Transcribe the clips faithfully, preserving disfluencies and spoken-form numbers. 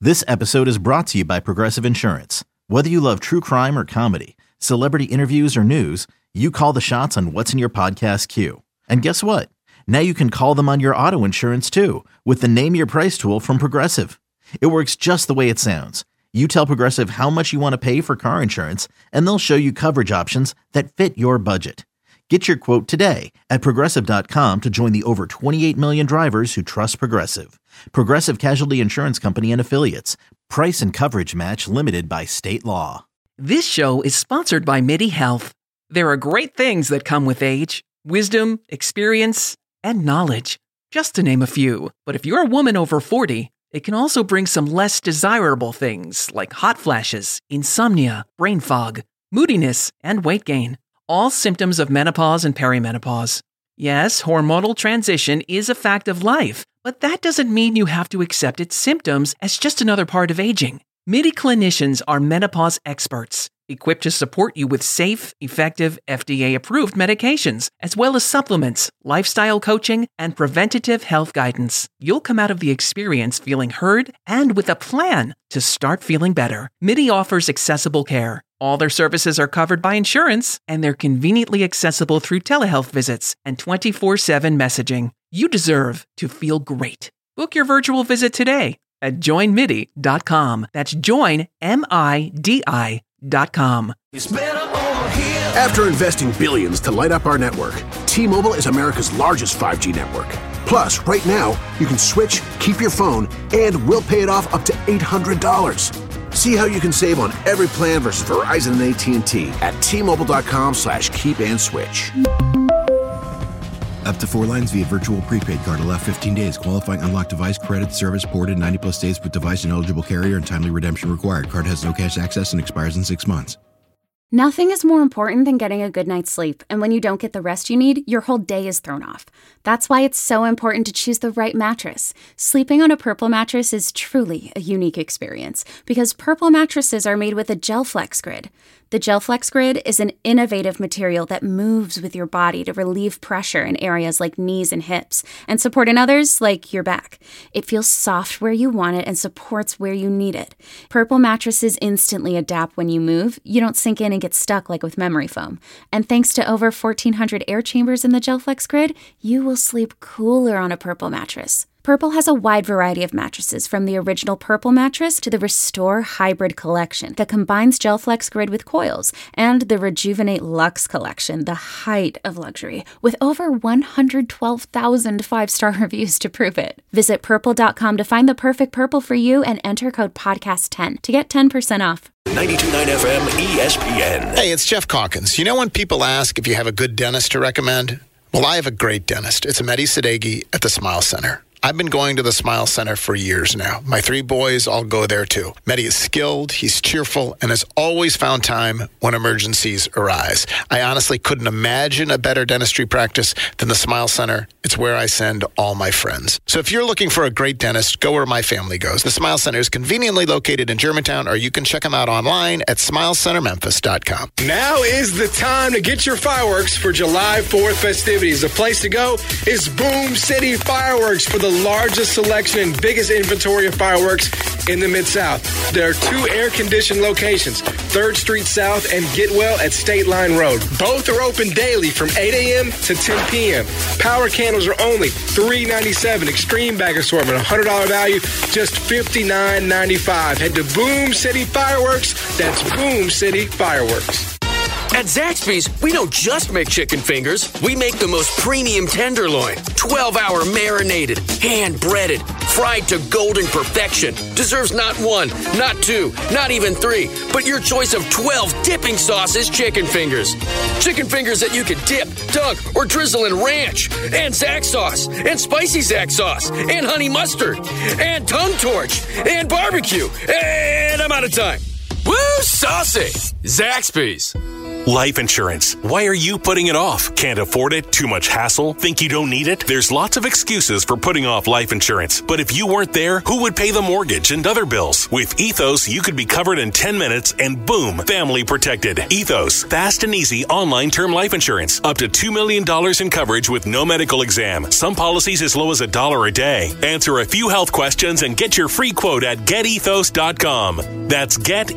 This episode is brought to you by Progressive Insurance. Whether you love true crime or comedy, celebrity interviews or news, you call the shots on what's in your podcast queue. And guess what? Now you can call them on your auto insurance too with the Name Your Price tool from Progressive. It works just the way it sounds. You tell Progressive how much you want to pay for car insurance, and they'll show you coverage options that fit your budget. Get your quote today at Progressive dot com to join the over twenty-eight million drivers who trust Progressive. Progressive Casualty Insurance Company and Affiliates. Price and coverage match limited by state law. This show is sponsored by MIDI Health. There are great things that come with age. Wisdom, experience, and knowledge. Just to name a few. But if you're a woman over forty, it can also bring some less desirable things like hot flashes, insomnia, brain fog, moodiness, and weight gain. All symptoms of menopause and perimenopause. Yes, hormonal transition is a fact of life, but that doesn't mean you have to accept its symptoms as just another part of aging. MIDI clinicians are menopause experts, equipped to support you with safe, effective, F D A-approved medications, as well as supplements, lifestyle coaching, and preventative health guidance. You'll come out of the experience feeling heard and with a plan to start feeling better. MIDI offers accessible care. All their services are covered by insurance, and they're conveniently accessible through telehealth visits and twenty-four seven messaging. You deserve to feel great. Book your virtual visit today at join midi dot com. That's join, M I D I dot com. After investing billions to light up our network, T-Mobile is America's largest five G network. Plus, right now, you can switch, keep your phone, and we'll pay it off up to eight hundred dollars. See how you can save on every plan versus Verizon and A T and T at T-Mobile.com slash keep and switch. Up to four lines via virtual prepaid card. Allow fifteen days. Qualifying unlocked device credit service ported ninety plus days with device and eligible carrier and timely redemption required. Card has no cash access and expires in six months. Nothing is more important than getting a good night's sleep, and when you don't get the rest you need, your whole day is thrown off. That's why it's so important to choose the right mattress. Sleeping on a Purple mattress is truly a unique experience, because Purple mattresses are made with a GelFlex Grid. The GelFlex Grid is an innovative material that moves with your body to relieve pressure in areas like knees and hips, and support in others like your back. It feels soft where you want it and supports where you need it. Purple mattresses instantly adapt when you move. You don't sink in and get stuck like with memory foam. And thanks to over fourteen hundred air chambers in the GelFlex Grid, you will sleep cooler on a Purple mattress. Purple has a wide variety of mattresses, from the original Purple mattress to the Restore Hybrid collection that combines GelFlex Grid with coils, and the Rejuvenate Luxe collection, the height of luxury, with over one hundred twelve thousand five-star reviews to prove it. Visit purple dot com to find the perfect Purple for you and enter code podcast ten to get ten percent off. ninety-two point nine F M E S P N. Hey, it's Jeff Calkins. You know when people ask if you have a good dentist to recommend? Well, I have a great dentist. It's Mehdi Sadeghi at the Smile Center. I've been going to the Smile Center for years now. My three boys all go there too. Mehdi is skilled, he's cheerful, and has always found time when emergencies arise. I honestly couldn't imagine a better dentistry practice than the Smile Center. It's where I send all my friends. So if you're looking for a great dentist, go where my family goes. The Smile Center is conveniently located in Germantown, or you can check them out online at smile center memphis dot com. Now is the time to get your fireworks for July fourth festivities. The place to go is Boom City Fireworks for the largest selection and biggest inventory of fireworks in the Mid-South. There are two air-conditioned locations, third Street South and Getwell at State Line Road. Both are open daily from eight a.m. to ten p.m. Power candles are only three dollars and ninety-seven cents. Extreme bag assortment, one hundred dollars value, just fifty-nine ninety-five. Head to Boom City Fireworks. That's Boom City Fireworks. At Zaxby's, we don't just make chicken fingers. We make the most premium tenderloin, twelve hour marinated, hand-breaded, fried to golden perfection. Deserves not one, not two, not even three, but your choice of twelve dipping sauces chicken fingers. Chicken fingers that you can dip, dunk, or drizzle in ranch, and Zax sauce, and spicy Zax sauce, and honey mustard, and tongue torch, and barbecue. And I'm out of time. Woo, saucy! Zaxby's. Life insurance. Why are you putting it off? Can't afford it? Too much hassle? Think you don't need it? There's lots of excuses for putting off life insurance. But if you weren't there, who would pay the mortgage and other bills? With Ethos, you could be covered in ten minutes and boom, family protected. Ethos, fast and easy online term life insurance. Up to two million dollars in coverage with no medical exam. Some policies as low as a dollar a day. Answer a few health questions and get your free quote at get ethos dot com. That's get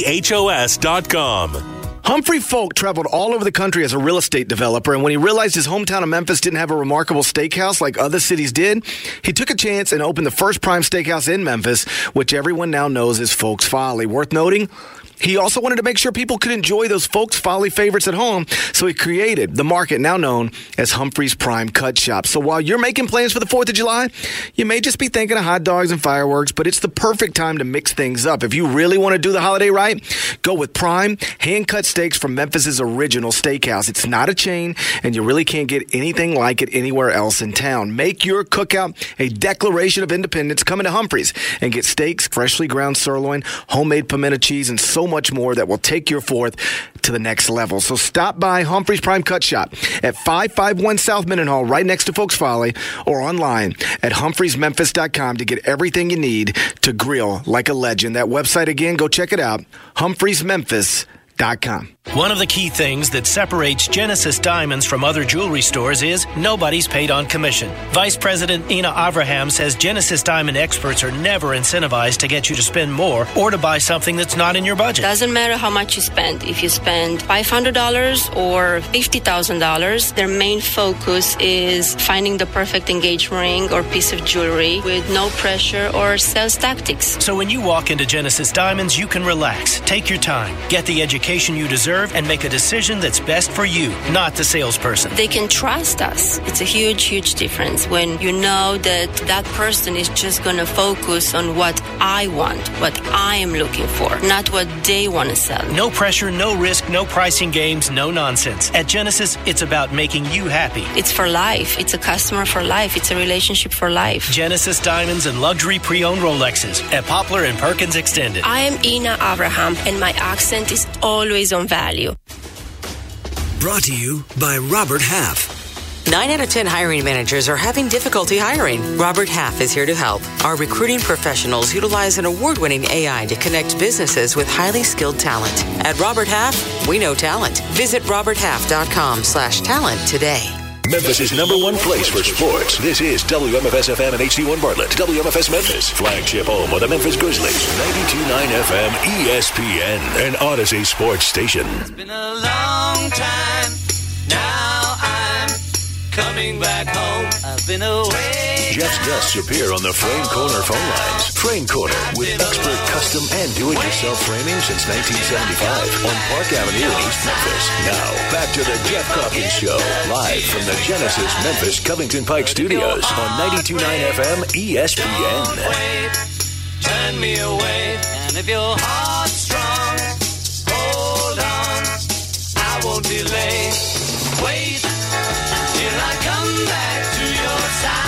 ethos dot com. Humphrey Folk traveled all over the country as a real estate developer, and when he realized his hometown of Memphis didn't have a remarkable steakhouse like other cities did, he took a chance and opened the first prime steakhouse in Memphis, which everyone now knows as Folk's Folly. Worth noting, he also wanted to make sure people could enjoy those Folk's Folly favorites at home, so he created the market now known as Humphrey's Prime Cut Shop. So while you're making plans for the fourth of July, you may just be thinking of hot dogs and fireworks, but it's the perfect time to mix things up. If you really want to do the holiday right, go with prime, hand-cut steaks from Memphis's original steakhouse. It's not a chain, and you really can't get anything like it anywhere else in town. Make your cookout a declaration of independence. Come into Humphrey's and get steaks, freshly ground sirloin, homemade pimento cheese, and so much more that will take your fourth to the next level. So stop by Humphrey's Prime Cut Shop at five fifty-one South Mendenhall, right next to Folk's Folly, or online at humphreys memphis dot com to get everything you need to grill like a legend. That website again, go check it out, humphreys memphis dot com. One of the key things that separates Genesis Diamonds from other jewelry stores is nobody's paid on commission. Vice President Ina Avraham says Genesis Diamond experts are never incentivized to get you to spend more or to buy something that's not in your budget. Doesn't matter how much you spend. If you spend five hundred dollars or fifty thousand dollars, their main focus is finding the perfect engagement ring or piece of jewelry with no pressure or sales tactics. So when you walk into Genesis Diamonds, you can relax, take your time, get the education you deserve, and make a decision that's best for you, not the salesperson. They can trust us. It's a huge, huge difference when you know that that person is just going to focus on what I want, what I am looking for, not what they want to sell. No pressure, no risk, no pricing games, no nonsense. At Genesis, it's about making you happy. It's for life. It's a customer for life. It's a relationship for life. Genesis Diamonds and luxury pre-owned Rolexes at Poplar and Perkins Extended. I am Ina Avraham, and my accent is always on value. Brought to you by Robert Half. Nine out of ten hiring managers are having difficulty hiring. Robert Half is here to help. Our recruiting professionals utilize an award-winning A I to connect businesses with highly skilled talent. At Robert Half, we know talent. Visit robert half dot com slash talent today. Memphis' number one place for sports. This is W M F S F M and H D one Bartlett. W M F S Memphis, flagship home of the Memphis Grizzlies. ninety-two point nine F M E S P N, an Odyssey sports station. It's been a long time. Now I'm coming back home. I've been away. Jeff's guests appear on the Frame Corner phone lines. Frame Corner, with expert custom and do-it-yourself framing since nineteen seventy-five on Park Avenue in East Memphis. Now, back to the Jeff Calkins Show, live from the Genesis Memphis Covington Pike Studios on ninety-two point nine F M E S P N. Turn me away, and if your heart's strong, hold on, I won't delay. Wait till I come back to your side.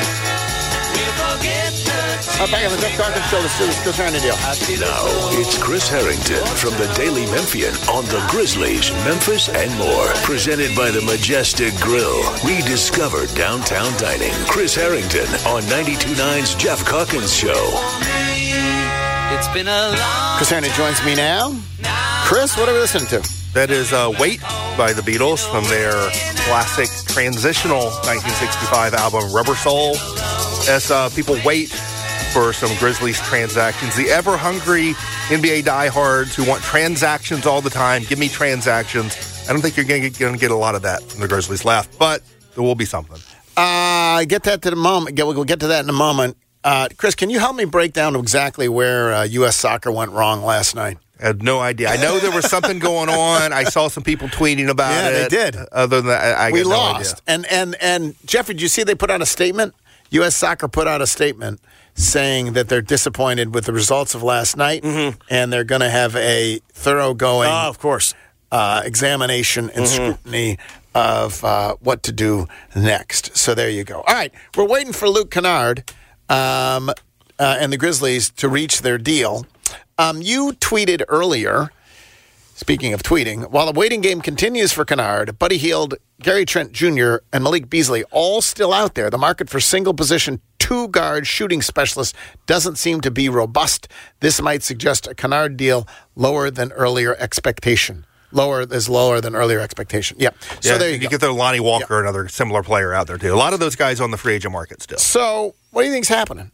Uh, back on the Jeff Calkins Show, this is Chris Harrington. Now, it's Chris Harrington from the Daily Memphian on the Grizzlies, Memphis, and more. Presented by the Majestic Grill. Rediscover downtown dining. Chris Harrington on ninety-two point nine's Jeff Calkins Show. It's been a long Chris Harrington joins me now. Chris, what are we listening to? That is uh, Wait by the Beatles from their classic transitional nineteen sixty-five album Rubber Soul. As uh, people wait for some Grizzlies transactions, the ever-hungry N B A diehards who want transactions all the time, give me transactions. I don't think you're going to get a lot of that from the Grizzlies left, but there will be something. Uh, get that to the moment. We'll get to that in a moment. Uh, Chris, can you help me break down exactly where uh, U S Soccer went wrong last night? I had no idea. I know there was something going on. I saw some people tweeting about yeah, it. Yeah, they did. Other than that, I, I we got no lost. idea. And and and Jeffrey, did you see they put out a statement? U S Soccer put out a statement saying that they're disappointed with the results of last night, mm-hmm. and they're going to have a thoroughgoing, oh, of course, uh, examination and mm-hmm. scrutiny of uh, what to do next. So there you go. All right, we're waiting for Luke Kennard um, uh, and the Grizzlies to reach their deal. Um, you tweeted earlier Speaking of tweeting, while the waiting game continues for Kennard, Buddy Hield, Gary Trent Junior, and Malik Beasley all still out there, the market for single-position two-guard shooting specialists doesn't seem to be robust. This might suggest a Kennard deal lower than earlier expectation. Lower is lower than earlier expectation. Yeah. So yeah, there you, you go. get the Lonnie Walker, yeah. another similar player out there, too. A lot of those guys on the free agent market still. So what do you think's happening?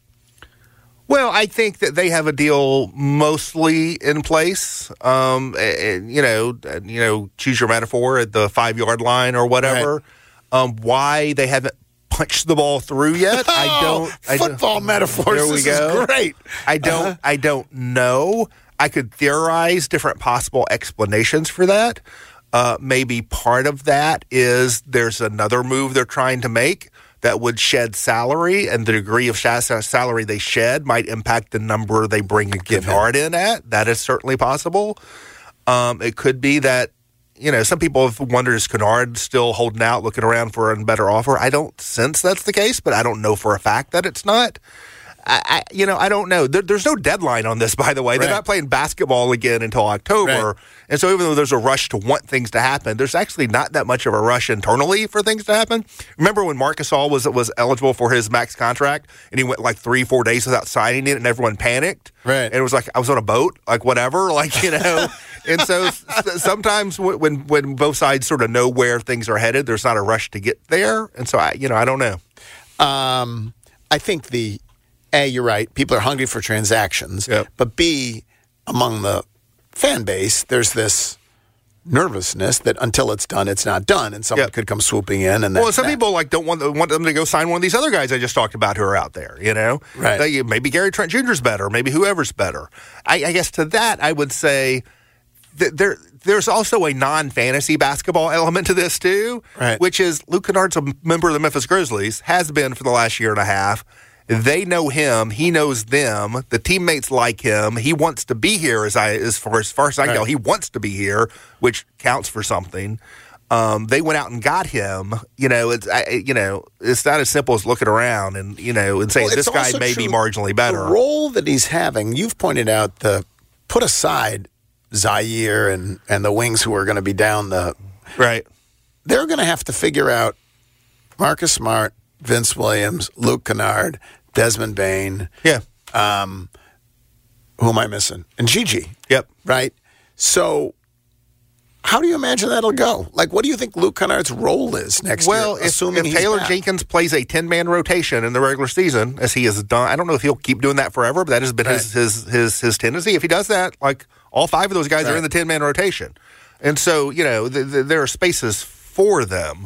Well, I think that they have a deal mostly in place. Um, and, you know, you know, choose your metaphor at the five-yard line or whatever. Right. Um, why they haven't punched the ball through yet? Oh, I don't. I football don't, metaphors. There we this go. is great. I don't. Uh-huh. I don't know. I could theorize different possible explanations for that. Uh, maybe part of that is there's another move they're trying to make that would shed salary, and the degree of salary they shed might impact the number they bring a Kennard in at. That is certainly possible. Um, it could be that, you know, some people have wondered, is Kennard still holding out, looking around for a better offer? I don't sense that's the case, but I don't know for a fact that it's not. I, I you know, I don't know. There, there's no deadline on this, by the way. Right. They're not playing basketball again until October. Right. And so even though there's a rush to want things to happen, there's actually not that much of a rush internally for things to happen. Remember when Marc Gasol was was eligible for his max contract, and he went like three, four days without signing it, and everyone panicked? Right. And it was like, I was on a boat, like whatever, like, you know. And so sometimes when when both sides sort of know where things are headed, there's not a rush to get there. And so, I, you know, I don't know. Um, I think the... A, you're right. People are hungry for transactions. Yep. But B, among the fan base, there's this nervousness that until it's done, it's not done, and someone yep. could come swooping in. And well, some that. people like don't want want them to go sign one of these other guys I just talked about who are out there. You know, right? They, maybe Gary Trent Junior's better. Maybe whoever's better. I, I guess to that, I would say that there. There's also a non-fantasy basketball element to this, too, right. which is Luke Kennard's a member of the Memphis Grizzlies, has been for the last year and a half. They know him. He knows them. The teammates like him. He wants to be here, as I as far as, far as I right. know. He wants to be here, which counts for something. Um, they went out and got him. You know, it's I, you know, it's not as simple as looking around and you know and saying well, this guy may true. be marginally better. The role that he's having, you've pointed out the put aside Zaire and and the wings who are going to be down the right. They're going to have to figure out Marcus Smart, Vince Williams, Luke Kennard, Desmond Bane. Yeah. Um, who am I missing? And Gigi. Yep. Right? So how do you imagine that'll go? Like, what do you think Luke Kennard's role is next well, year? If, assuming if he's Taylor back? Jenkins plays a ten-man rotation in the regular season, as he has done, I don't know if he'll keep doing that forever, but that has been right. his, his his his tendency. If he does that, like all five of those guys right. are in the ten-man rotation. And so, you know, the, the, there are spaces for them.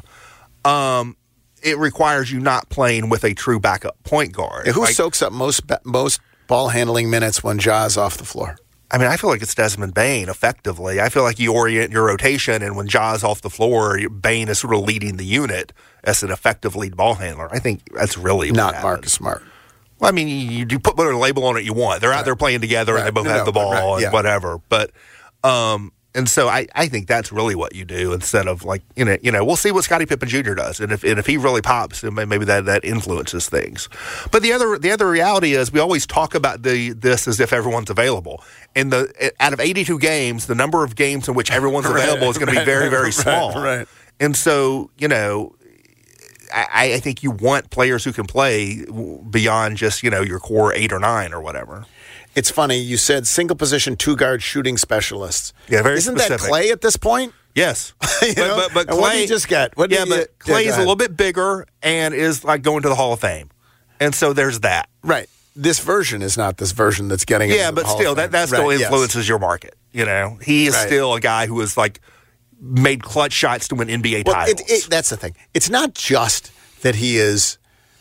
Um It requires you not playing with a true backup point guard. Yeah, who like, soaks up most most ball handling minutes when Ja's off the floor? I mean, I feel like it's Desmond Bane, effectively. I feel like you orient your rotation, and when Ja's off the floor, Bane is sort of leading the unit as an effective lead ball handler. I think that's really not what Marcus Smart. Well, I mean, you, you put whatever label on it you want. They're out right. there playing together, right. and they both no, have no, the ball right. yeah. and whatever. But um, and so I, I think that's really what you do instead of like you know you know we'll see what Scottie Pippen Junior does, and if and if he really pops, maybe that, that influences things. But the other the other reality is we always talk about the this as if everyone's available. In the out of eighty-two games, the number of games in which everyone's available right, is going to be very very small. Right, right. And so you know. I, I think you want players who can play beyond just, you know, your core eight or nine or whatever. It's funny. You said single position two guard shooting specialists. Yeah, very Isn't specific. that Clay at this point? Yes. but, but, but Clay, what did he just get? What yeah, did but you, Clay's yeah, a little bit bigger and is like going to the Hall of Fame. And so there's that. Right. This version is not this version that's getting Yeah, into the but Hall still, of that, Fame. that still right, influences yes. your market. You know, he is right. still a guy who is like made clutch shots to win N B A well, titles. It, it, that's the thing. It's not just that he is.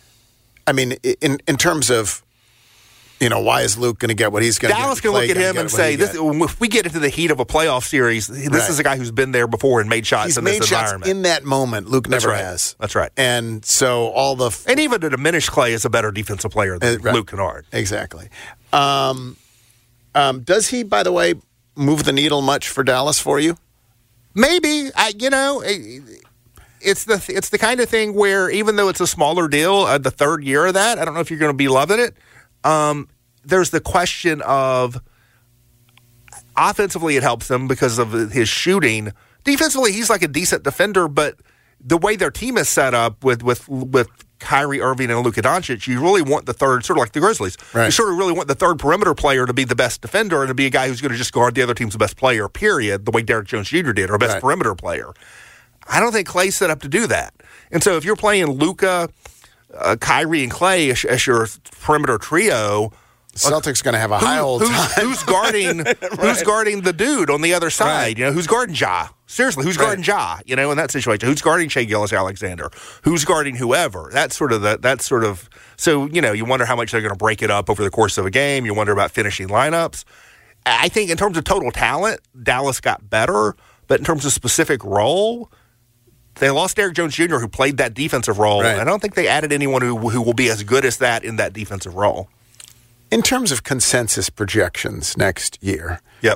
I mean, in in terms of, you know, why is Luke going to get what he's going to get? Dallas can look at him and say, this, if we get into the heat of a playoff series, this right. is a guy who's been there before and made shots he's in made this shots environment. in that moment. Luke That's never right. has. That's right. And so all the f- and even a diminished Clay is a better defensive player than uh, right. Luke Kennard. Exactly. Um, um, does he, by the way, move the needle much for Dallas for you? Maybe. I, you know, it, it's the it's the kind of thing where even though it's a smaller deal, uh, the third year of that, I don't know if you're going to be loving it. Um, there's the question of Offensively, it helps them because of his shooting. Defensively, he's like a decent defender, but the way their team is set up with with with Kyrie Irving and Luka Doncic, you really want the third, sort of like the Grizzlies. Right. You sort of really want the third perimeter player to be the best defender and to be a guy who's going to just guard the other team's best player, period, the way Derrick Jones Junior did, or best right. perimeter player. I don't think Klay's set up to do that. And so if you're playing Luka, uh, Kyrie, and Klay as, as your perimeter trio, Celtics going to have a who, high old who's, time. Who's guarding? right. Who's guarding the dude on the other side? Right. You know, who's guarding Ja? Seriously, who's right. guarding Ja? You know, in that situation, who's guarding Shai Gilgeous-Alexander? Who's guarding whoever? That's sort of the. That's sort of. So you know, you wonder how much they're going to break it up over the course of a game. You wonder about finishing lineups. I think in terms of total talent, Dallas got better, but in terms of specific role, they lost Derrick Jones Junior, who played that defensive role. Right. And I don't think they added anyone who who will be as good as that in that defensive role. In terms of consensus projections next year, yep,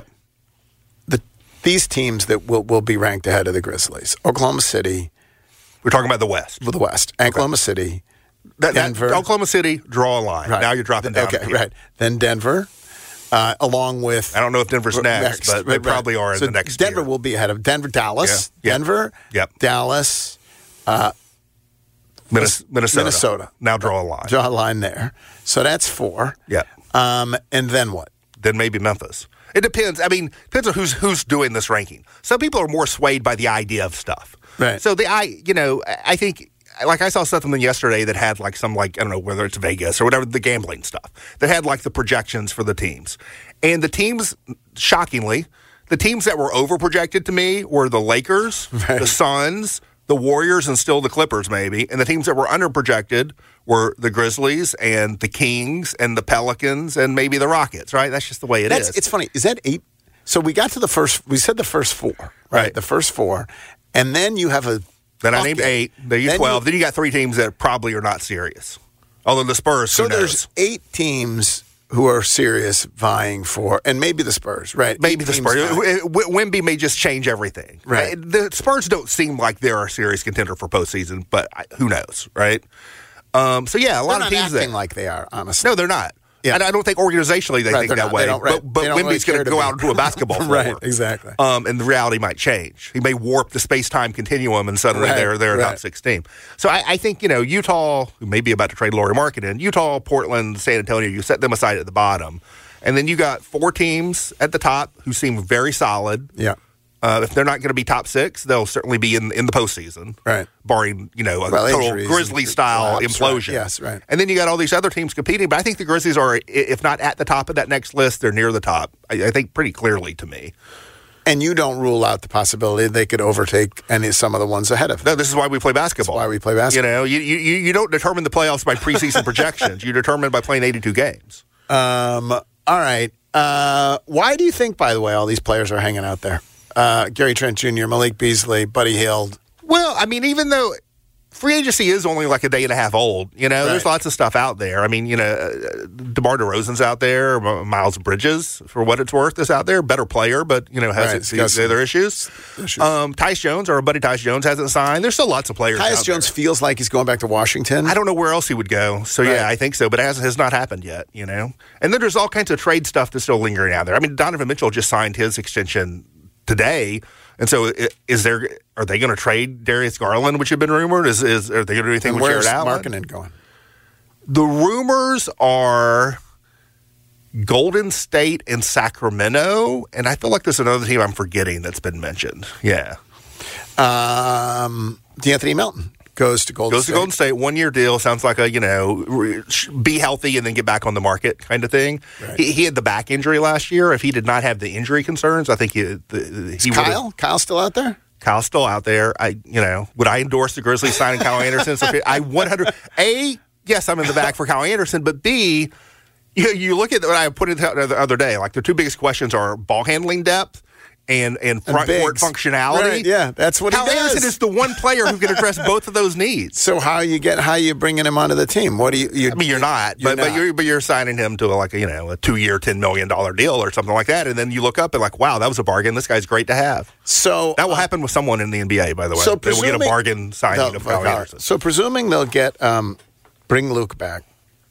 the these teams that will, will be ranked ahead of the Grizzlies, Oklahoma City. We're talking about the West. The West. Oklahoma okay. City, that, Denver. That, Oklahoma City, draw a line. Right. Now you're dropping down. Okay, right. Then Denver, uh, along with... I don't know if Denver's next, next but they right. probably are in so the next Denver year. will be ahead of Denver, Dallas, yeah. Denver, yep. Dallas, uh, Minnesota. Minnesota. Minnesota. Now draw a line. Draw a line there. So that's four. Yeah. Um, and then what? Then maybe Memphis. It depends. I mean, depends on who's who's doing this ranking. Some people are more swayed by the idea of stuff. Right. So the I, you know, I think like I saw something yesterday that had like some like I don't know whether it's Vegas or whatever, the gambling stuff that had like the projections for the teams, and the teams, shockingly, the teams that were over projected to me were the Lakers, right. the Suns, the Warriors, and still the Clippers maybe, and the teams that were under projected were the Grizzlies and the Kings and the Pelicans and maybe the Rockets, right? That's just the way it That's, is. It's funny. Is that eight? So we got to the first, we said the first four, right? right. The first four. And then you have a... Then I named eight. Then you twelve. You, then you got three teams that probably are not serious. Although the Spurs, So who knows? there's eight teams who are serious vying for, and maybe the Spurs, right? Maybe eight the Spurs. Wemby may just change everything. Right. The Spurs don't seem like they're a serious contender for postseason, but who knows, right? Um, so yeah, a lot they're of teams acting that, like they are, honestly. No, they're not. Yeah. And I don't think organizationally they right, think that not, way. right. But, but Wemby's really going to go be. out into a basketball floor. Right, exactly. Um, and the reality might change. He may warp the space-time continuum, and suddenly right, they're they're a right. top six team. So I, I think, you know, Utah, who may be about to trade Lauri Markkanen, Utah, Portland, San Antonio, you set them aside at the bottom. And then you got four teams at the top who seem very solid. Yeah. Uh, if they're not going to be top six, they'll certainly be in in the postseason, right? Barring you know a well, total Grizzly-style implosion. Right. Yes, right. And then you got all these other teams competing. But I think the Grizzlies are, if not at the top of that next list, they're near the top. I, I think pretty clearly to me. And you don't rule out the possibility they could overtake any some of the ones ahead of them. No, this is why we play basketball. That's why we play basketball. You know, you you you don't determine the playoffs by preseason projections. You determine by playing eighty-two games. Um. All right. Uh, why do you think, by the way, all these players are hanging out there? Uh, Gary Trent Junior, Malik Beasley, Buddy Hield. Well, I mean, even though free agency is only like a day and a half old, you know, right. there's lots of stuff out there. I mean, you know, uh, DeMar DeRozan's out there, Miles Bridges, for what it's worth, is out there. Better player, but, you know, has right. its other issues. issues. Um, Tyus Jones, our buddy Tyus Jones, hasn't signed. There's still lots of players Tyus out Jones there. feels like he's going back to Washington. I don't know where else he would go. So, right. yeah, I think so, but it has, has not happened yet, you know. And then there's all kinds of trade stuff that's still lingering out there. I mean, Donovan Mitchell just signed his extension today. And so, is there? Are they going to trade Darius Garland, which had been rumored? Is is are they going to do anything and with Jarrett Allen? Where's Markkanen going? The rumors are Golden State and Sacramento, and I feel like there's another team I'm forgetting that's been mentioned. Yeah, um, DeAnthony Melton goes to Golden goes State. to Golden State, one year deal. Sounds like a you know be healthy and then get back on the market kind of thing. Right. He, he had the back injury last year. If he did not have the injury concerns, I think he. The, he Kyle Kyle still out there? Kyle's still out there. I, you know, would I endorse the Grizzlies signing Kyle Anderson? So I one hundred A, yes, I'm in the back for Kyle Anderson, but B, you, you look at what I put it the other day. Like the two biggest questions are ball handling depth and and front and court functionality. Right, yeah, that's what Kyle he does. Anderson is the one player who can address both of those needs. So how you get how you bringing him onto the team? What do you? you I mean, you're not, you're but not. but you're but you're signing him to a, like a, you know a two year, ten million dollar deal or something like that, and then you look up and like, wow, that was a bargain. This guy's great to have. So that will uh, happen with someone in the N B A, by the way. So they will get a bargain signing of Kyle Anderson. So presuming they'll get um, bring Luke back,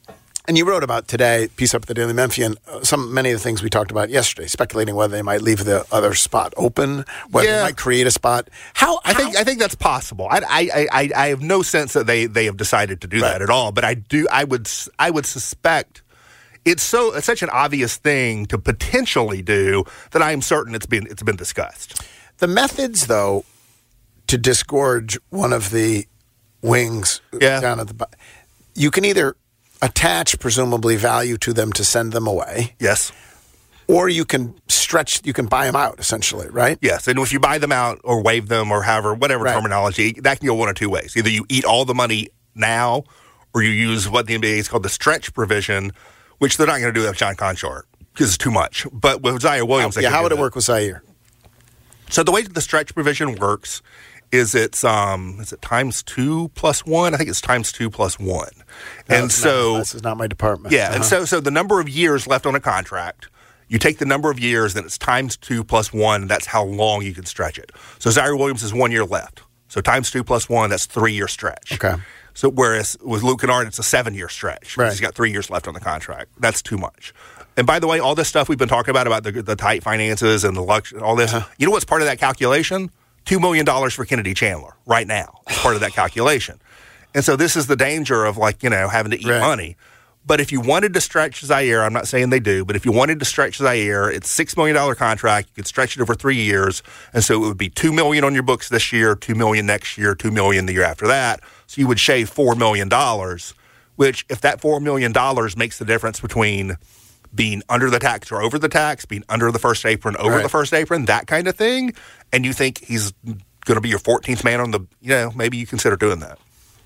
And you wrote about today, piece up at the Daily Memphian, uh, some many of the things we talked about yesterday, speculating whether they might leave the other spot open, whether Yeah. they might create a spot. How, I think I think that's possible. I, I I I have no sense that they, they have decided to do Right. that at all. But I do. I would s- I would suspect it's so it's such an obvious thing to potentially do that I am certain it's been it's been discussed. The methods, though, to disgorge one of the wings Yeah. down at the bottom, you can either attach presumably value to them to send them away. Yes. Or you can stretch, you can buy them out essentially, right? Yes, and if you buy them out or waive them or however, whatever Right. terminology, that can go one of two ways. Either you eat all the money now, or you use what the N B A is called the stretch provision, which they're not going to do with John Conchart because it's too much. But with Zaire Williams, they yeah, can how do would it that. work with Zaire? So the way the stretch provision works is it's um is it times two plus one? I think it's times two plus one. No, and it's so not, this is not my department. yeah, Uh-huh. and so so the number of years left on a contract, you take the number of years, then it's times two plus one, and that's how long you can stretch it. So Zaire Williams has one year left. So times two plus one, that's three year stretch. Okay. So whereas with Luke Kennard, it's a seven year stretch. Right. He's got three years left on the contract. That's too much. And by the way, all this stuff we've been talking about, about the, the tight finances and the lux, all this, Uh-huh. you know what's part of that calculation? two million dollars for Kennedy Chandler right now. It's part of that calculation. And so this is the danger of like, you know, having to eat Right. money. But if you wanted to stretch Zaire, I'm not saying they do, but if you wanted to stretch Zaire, it's a six million dollars contract. You could stretch it over three years. And so it would be two million dollars on your books this year, two million dollars next year, two million dollars the year after that. So you would shave four million dollars, which if that four million dollars makes the difference between being under the tax or over the tax, being under the first apron, over Right. the first apron, that kind of thing, and you think he's going to be your fourteenth man on the, you know, maybe you consider doing that.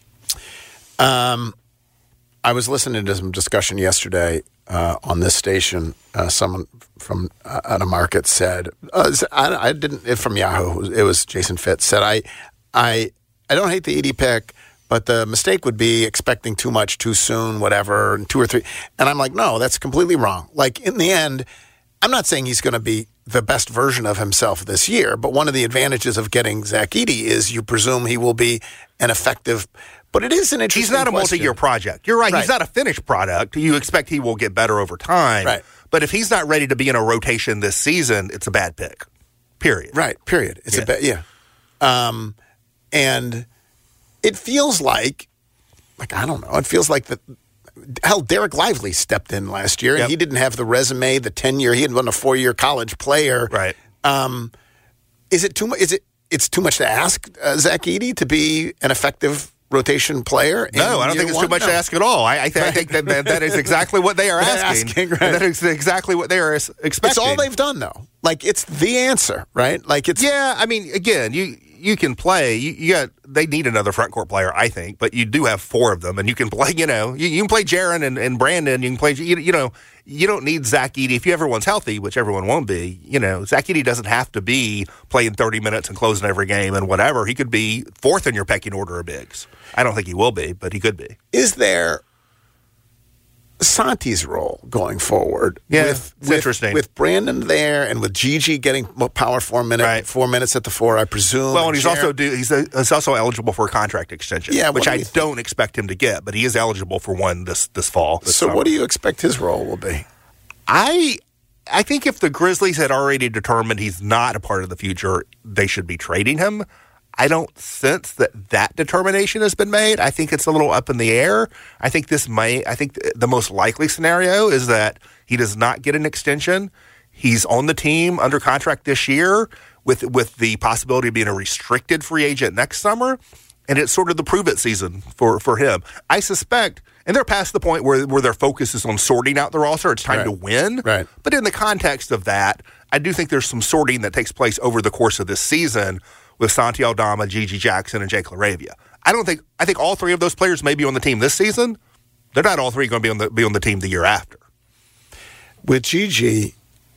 Um, I was listening to some discussion yesterday uh, on this station. Uh, someone from uh, at a market said, uh, I, I didn't, it, from Yahoo, it was Jason Fitz, said, I, I, I don't hate the Edey pick, but the mistake would be expecting too much too soon, whatever, and two or three. And I'm like, no, that's completely wrong. Like, in the end, I'm not saying he's going to be the best version of himself this year, but one of the advantages of getting Zach Edey is you presume he will be an effective. But it is an interesting He's not a question. multi-year project. You're right, Right. He's not a finished product. You expect he will get better over time. Right. But if he's not ready to be in a rotation this season, it's a bad pick. Period. Right, period. It's Yeah. a bit, yeah. Um, and it feels like, like, I don't know, it feels like the, hell, Derek Lively stepped in last year, and Yep. he didn't have the resume, the tenure. He had been a four-year college player. Right. Um, is it too much? Is it, it's too much to ask uh, Zach Edey to be an effective rotation player? in No, I don't year think it's one? too much No. to ask at all. I, I, th- I think that, that that is exactly what they are They're asking. asking, right. And that is exactly what they are es- expecting. It's all they've done, though. Like, it's the answer, right? Like, it's Yeah, I mean, again, you you can play. You, you got they need another front court player, I think, but you do have four of them, and you can play. You know, you, you can play Jaron and, and Brandon. You can play. You, you know, you don't need Zach Edey if you everyone's healthy, which everyone won't be. You know, Zach Edey doesn't have to be playing thirty minutes and closing every game and whatever. He could be fourth in your pecking order of bigs. I don't think he will be, but he could be. Is there Santi's role going forward? Yeah, with, it's with, interesting. With Brandon there and with Gigi getting power four minute, Right. four minutes at the four, I presume. Well, and he's Jaron- also do, he's, a, he's also eligible for a contract extension, Yeah, what which do I you think? don't expect him to get, but he is eligible for one this this fall. this So, summer. what do you expect his role will be? I I think if the Grizzlies had already determined he's not a part of the future, they should be trading him. I don't sense that that determination has been made. I think it's a little up in the air. I think this may. I think the most likely scenario is that he does not get an extension. He's on the team under contract this year with with the possibility of being a restricted free agent next summer, and it's sort of the prove it season for for him. I suspect. And they're past the point where, where their focus is on sorting out the roster. It's time Right. to win. Right. But in the context of that, I do think there's some sorting that takes place over the course of this season with Santi Aldama, Gigi Jackson, and Jake LaRavia. I don't think I think all three of those players may be on the team this season. They're not all three going to be on the be on the team the year after. With Gigi,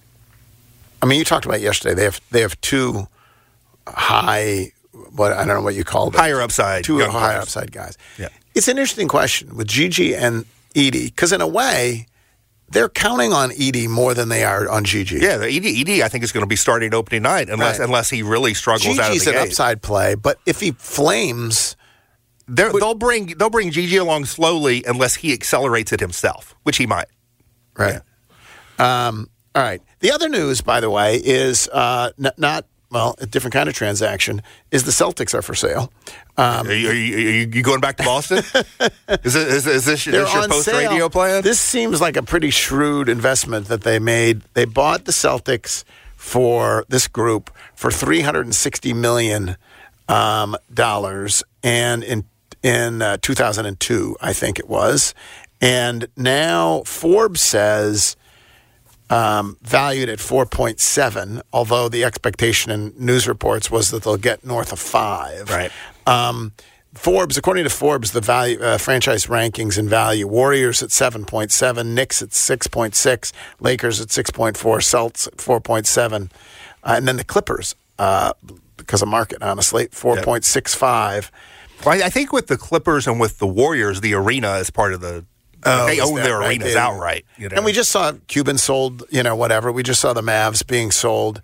I mean, you talked about it yesterday. They have they have two high, what I don't know what you call them, Higher upside, two young high players. upside guys. Yeah. It's an interesting question with Gigi and Edey because in a way, they're counting on Edey more than they are on Gigi. Yeah, the Edey, Edey I think is going to be starting opening night unless Right. unless he really struggles out of Gigi's the an gate. upside play, but if he flames, They're, they'll bring they'll bring Gigi along slowly unless he accelerates it himself, which he might. Right. Yeah. Um, all right. The other news, by the way, is uh, n- not, well, a different kind of transaction, is the Celtics are for sale. Um, are, you, are, you, are you going back to Boston? is, it, is, is this, is this your post-radio plan? This seems like a pretty shrewd investment that they made. They bought the Celtics for this group for three hundred sixty million dollars um, and in in uh, two thousand two, I think it was. And now Forbes says um, valued at four point seven, although the expectation in news reports was that they'll get north of five. Right. Um, Forbes, according to Forbes, the value uh, franchise rankings in value: Warriors at seven point seven, Knicks at six point six, Lakers at six point four, Celtics at four point seven, uh, and then the Clippers, uh, because of market, honestly, four point six five. Yep. Well, I think with the Clippers and with the Warriors, the arena is part of the. Oh, they own their right? arenas they, outright. You know? And we just saw Cuban sold, you know, whatever. We just saw the Mavs being sold.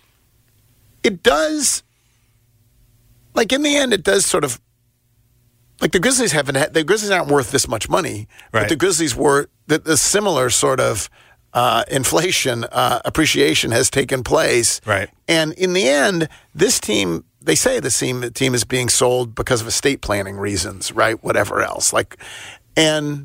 It does, like in the end, it does sort of, like the Grizzlies haven't had, the Grizzlies aren't worth this much money, right. But the Grizzlies were, the, the similar sort of uh, inflation, uh, appreciation has taken place. Right. And in the end, this team, they say the team, the team is being sold because of estate planning reasons, right? Whatever else. Like, and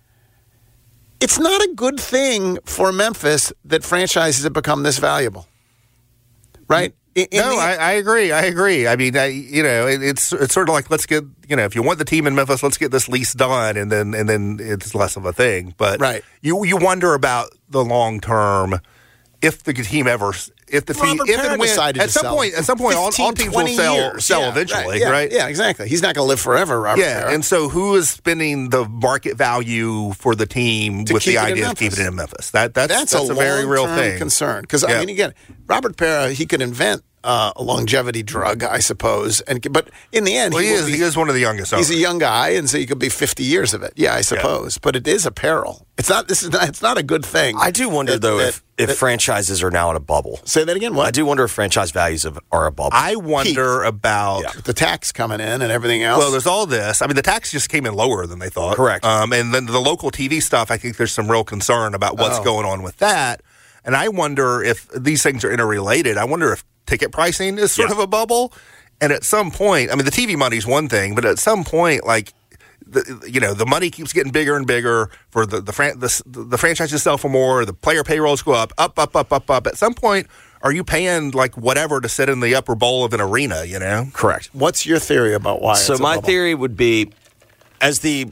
it's not a good thing for Memphis that franchises have become this valuable, right? In, in no, the, I, I agree. I agree. I mean, I, you know, it, it's it's sort of like, let's get, you know, if you want the team in Memphis, let's get this lease done, and then and then it's less of a thing. But right. you you wonder about the long term, if the team ever, if the team, Robert if Parra and when, decided at to some sell point, at some point, all, all teams will sell years. sell yeah, eventually, right, yeah, right? Yeah, exactly. He's not going to live forever, Robert Yeah, Parra. and so who is spending the market value for the team To with the idea of of keeping it in Memphis? That that's that's, that's a, a very real long-term thing. concern. Because Yeah. I mean, again, Robert Parra, he could invent uh, a longevity drug, I suppose, and but in the end, Well, he, he will is be- he is one of the youngest. He's a owners. young guy, and so you could be fifty years of it. Yeah, I suppose, but it is a peril. It's not. This is not. It's not a good thing. I do wonder that- though that- if, if that- franchises are now in a bubble. Say that again. What? I do wonder if franchise values of, are a bubble. I wonder about Yeah. the tax coming in and everything else. Well, there's all this. I mean, the tax just came in lower than they thought. Correct. Um, and then the local T V stuff, I think there's some real concern about what's Oh. going on with that. And I wonder if these things are interrelated. I wonder if ticket pricing is sort Yeah. of a bubble. And at some point, I mean, the T V money's one thing, but at some point, like, the, you know, the money keeps getting bigger and bigger for the the, fran- the the franchises sell for more, the player payrolls go up, up, up, up, up, up. At some point, are you paying like whatever to sit in the upper bowl of an arena? You know, Correct. What's your theory about why? So it's a my bubble? theory would be, as the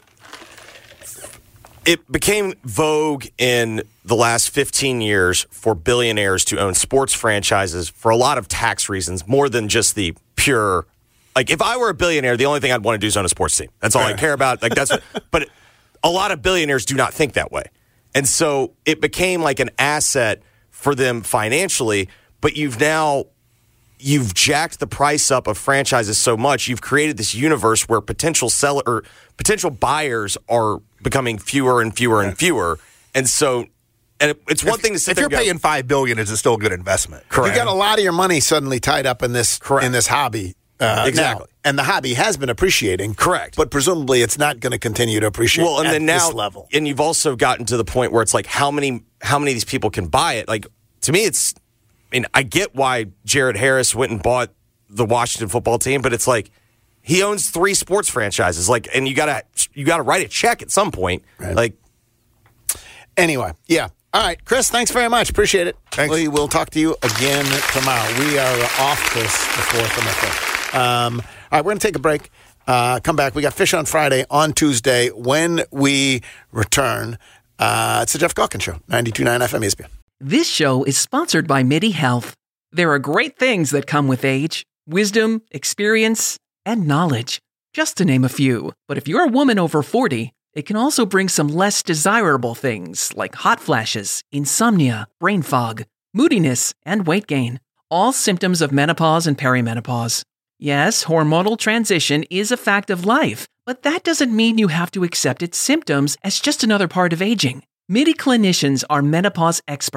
it became vogue in the last fifteen years for billionaires to own sports franchises for a lot of tax reasons, more than just the pure. Like, if I were a billionaire, the only thing I'd want to do is own a sports team. That's all I care about. Like, that's. But a lot of billionaires do not think that way, and so it became like an asset for them financially. But you've now. You've jacked the price up of franchises so much. You've created this universe where potential seller or potential buyers are becoming fewer and fewer and fewer. And so, and it, it's one if, thing to sit if there you're and go, paying five billion, is it still a good investment? Correct. You got a lot of your money suddenly tied up in this Correct. in this hobby. Uh, Exactly. now. And the hobby has been appreciating. Correct. But presumably it's not going to continue to appreciate well, and at then now, this level. and you've also gotten to the point where it's like, how many, how many of these people can buy it? Like, to me, it's. I mean, I get why Jared Harris went and bought the Washington football team, but it's like he owns three sports franchises. Like, and you gotta you gotta write a check at some point. Right. Like, Anyway, yeah. All right, Chris, thanks very much. Appreciate it. Thanks. We will talk to you again tomorrow. We are off this the fourth and the fifth. Um, all right, we're going to take a break. Uh, come back. We got Fish on Friday, on Tuesday. When we return, uh, it's the Jeff Gawkin Show, ninety-two point nine F M E S P N. This show is sponsored by MIDI Health. There are great things that come with age. Wisdom, experience, and knowledge, just to name a few. But if you're a woman over forty, it can also bring some less desirable things like hot flashes, insomnia, brain fog, moodiness, and weight gain. All symptoms of menopause and perimenopause. Yes, hormonal transition is a fact of life, but that doesn't mean you have to accept its symptoms as just another part of aging. MIDI clinicians are menopause experts.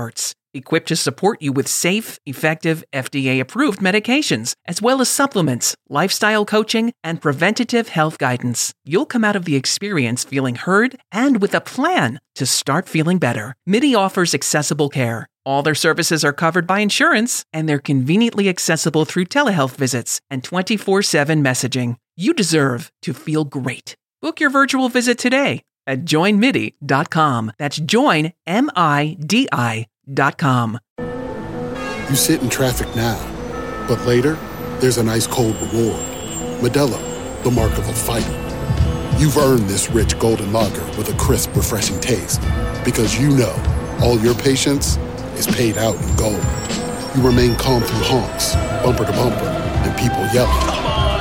equipped to support you with safe, effective, F D A-approved medications, as well as supplements, lifestyle coaching, and preventative health guidance. You'll come out of the experience feeling heard and with a plan to start feeling better. MIDI offers accessible care. All their services are covered by insurance, and they're conveniently accessible through telehealth visits and twenty-four seven messaging. You deserve to feel great. Book your virtual visit today at join midi dot com. That's join, M I D I dot com. You sit in traffic now, but later, there's an ice-cold reward. Modelo, the mark of a fighter. You've earned this rich golden lager with a crisp, refreshing taste. Because you know, all your patience is paid out in gold. You remain calm through honks, bumper to bumper, and people yelling.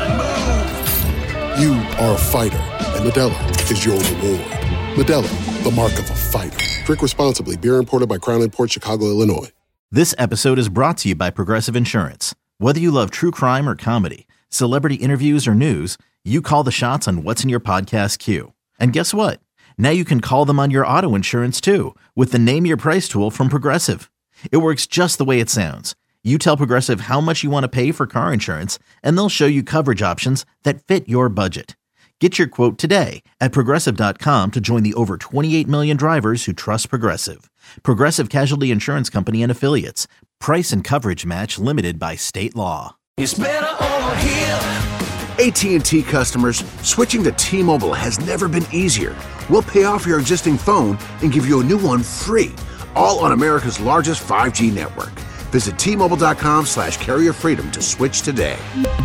You are a fighter, and Modelo is your reward. Modelo, the mark of a fighter. Drink responsibly. Beer imported by Crown Imports, Chicago, Illinois. This episode is brought to you by Progressive Insurance. Whether you love true crime or comedy, celebrity interviews or news, you call the shots on what's in your podcast queue. And guess what? Now you can call them on your auto insurance too with the Name Your Price tool from Progressive. It works just the way it sounds. You tell Progressive how much you want to pay for car insurance, and they'll show you coverage options that fit your budget. Get your quote today at Progressive dot com to join the over twenty-eight million drivers who trust Progressive. Progressive Casualty Insurance Company and Affiliates. Price and coverage match limited by state law. It's better over here. A T and T customers, switching to T-Mobile has never been easier. We'll pay off your existing phone and give you a new one free, all on America's largest five G network. Visit T Mobile dot com slash carrier freedom to switch today.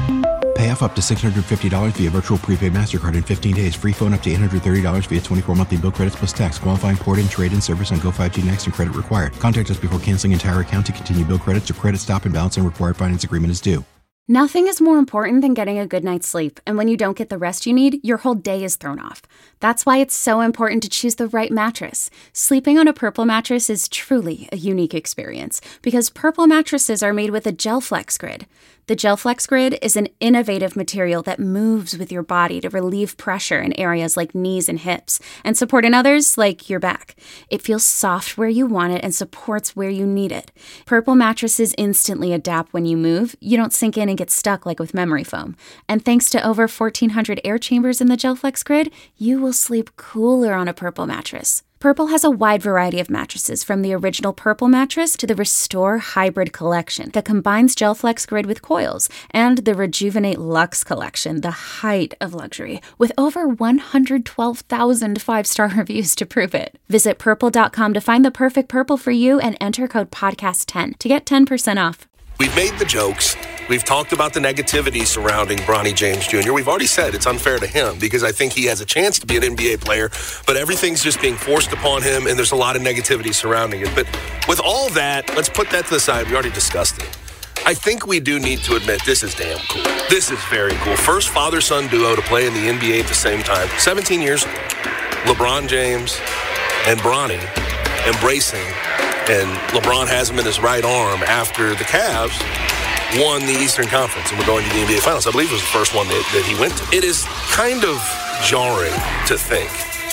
Pay off up to six hundred fifty dollars via virtual prepaid MasterCard in fifteen days. Free phone up to eight hundred thirty dollars via twenty-four monthly bill credits plus tax. Qualifying port-in, trade-in service on Go five G Next and credit required. Contact us before canceling entire account to continue bill credits or credit stop and balance and required finance agreement is due. Nothing is more important than getting a good night's sleep, and when you don't get the rest you need, your whole day is thrown off. That's why it's so important to choose the right mattress. Sleeping on a Purple mattress is truly a unique experience, because Purple mattresses are made with a GelFlex Grid. The GelFlex Grid is an innovative material that moves with your body to relieve pressure in areas like knees and hips, and support in others like your back. It feels soft where you want it and supports where you need it. Purple mattresses instantly adapt when you move. You don't sink in and get stuck like with memory foam. And thanks to over fourteen hundred air chambers in the GelFlex Grid, you will sleep cooler on a Purple mattress. Purple has a wide variety of mattresses, from the original Purple mattress to the Restore Hybrid collection that combines GelFlex Grid with coils, and the Rejuvenate Luxe collection, the height of luxury, with over one hundred twelve thousand five-star reviews to prove it. Visit purple dot com to find the perfect Purple for you and enter code podcast ten to get ten percent off. We've made the jokes. We've talked about the negativity surrounding Bronny James Junior We've already said it's unfair to him because I think he has a chance to be an N B A player, but everything's just being forced upon him, and there's a lot of negativity surrounding it. But with all that, let's put that to the side. We already discussed it. I think we do need to admit this is damn cool. This is very cool. First father-son duo to play in the N B A at the same time. seventeen years, LeBron James and Bronny embracing, and LeBron has him in his right arm after the Cavs won the Eastern Conference and we're going to the N B A Finals. I believe it was the first one that, that he went to. It is kind of jarring to think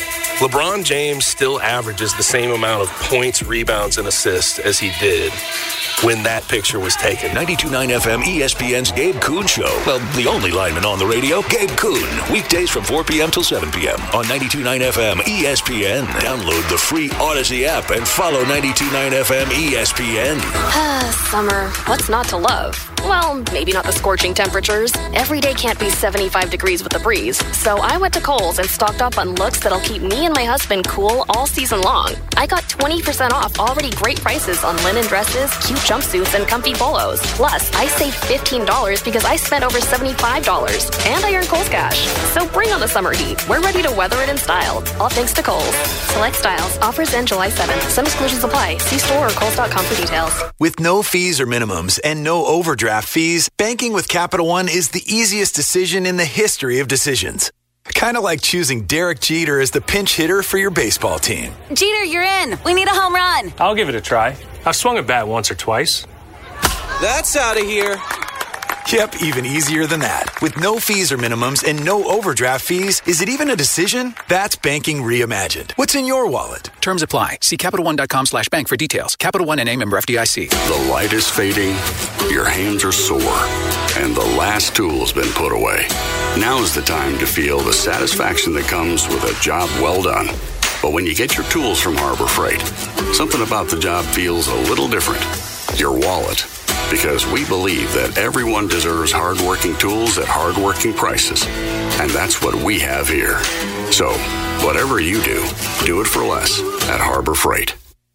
LeBron James still averages the same amount of points, rebounds, and assists as he did when that picture was taken. ninety-two point nine F M E S P N's Gabe Kuhn Show. Well, the only lineman on the radio, Gabe Kuhn. Weekdays from four p.m. till seven p.m. on ninety-two point nine F M E S P N. Download the free Odyssey app and follow ninety-two point nine F M E S P N. Summer. What's not to love? Well, maybe not the scorching temperatures. Every day can't be seventy-five degrees with a breeze. So I went to Kohl's and stocked up on looks that'll keep me and my husband cool all season long. I got twenty percent off already great prices on linen dresses, cute jumpsuits, and comfy polos. Plus, I saved fifteen dollars because I spent over seventy-five dollars. And I earned Kohl's Cash. So bring on the summer heat. We're ready to weather it in style. All thanks to Kohl's. Select styles. Offers end July seventh. Some exclusions apply. See store or kohls dot com for details. With no fees or minimums and no overdraft fees, banking with Capital One is the easiest decision in the history of decisions. Kind of like choosing Derek Jeter as the pinch hitter for your baseball team. Jeter, you're in. We need a home run. I'll give it a try. I've swung a bat once or twice. That's out of here. Yep, even easier than that. With no fees or minimums and no overdraft fees, is it even a decision? That's banking reimagined. What's in your wallet? Terms apply. See CapitalOne.com slash bank for details. Capital One N A member F D I C. The light is fading, your hands are sore, and the last tool's been put away. Now's the time to feel the satisfaction that comes with a job well done. But when you get your tools from Harbor Freight, something about the job feels a little different. Your wallet. Because we believe that everyone deserves hardworking tools at hardworking prices. And that's what we have here. So, whatever you do, do it for less at Harbor Freight.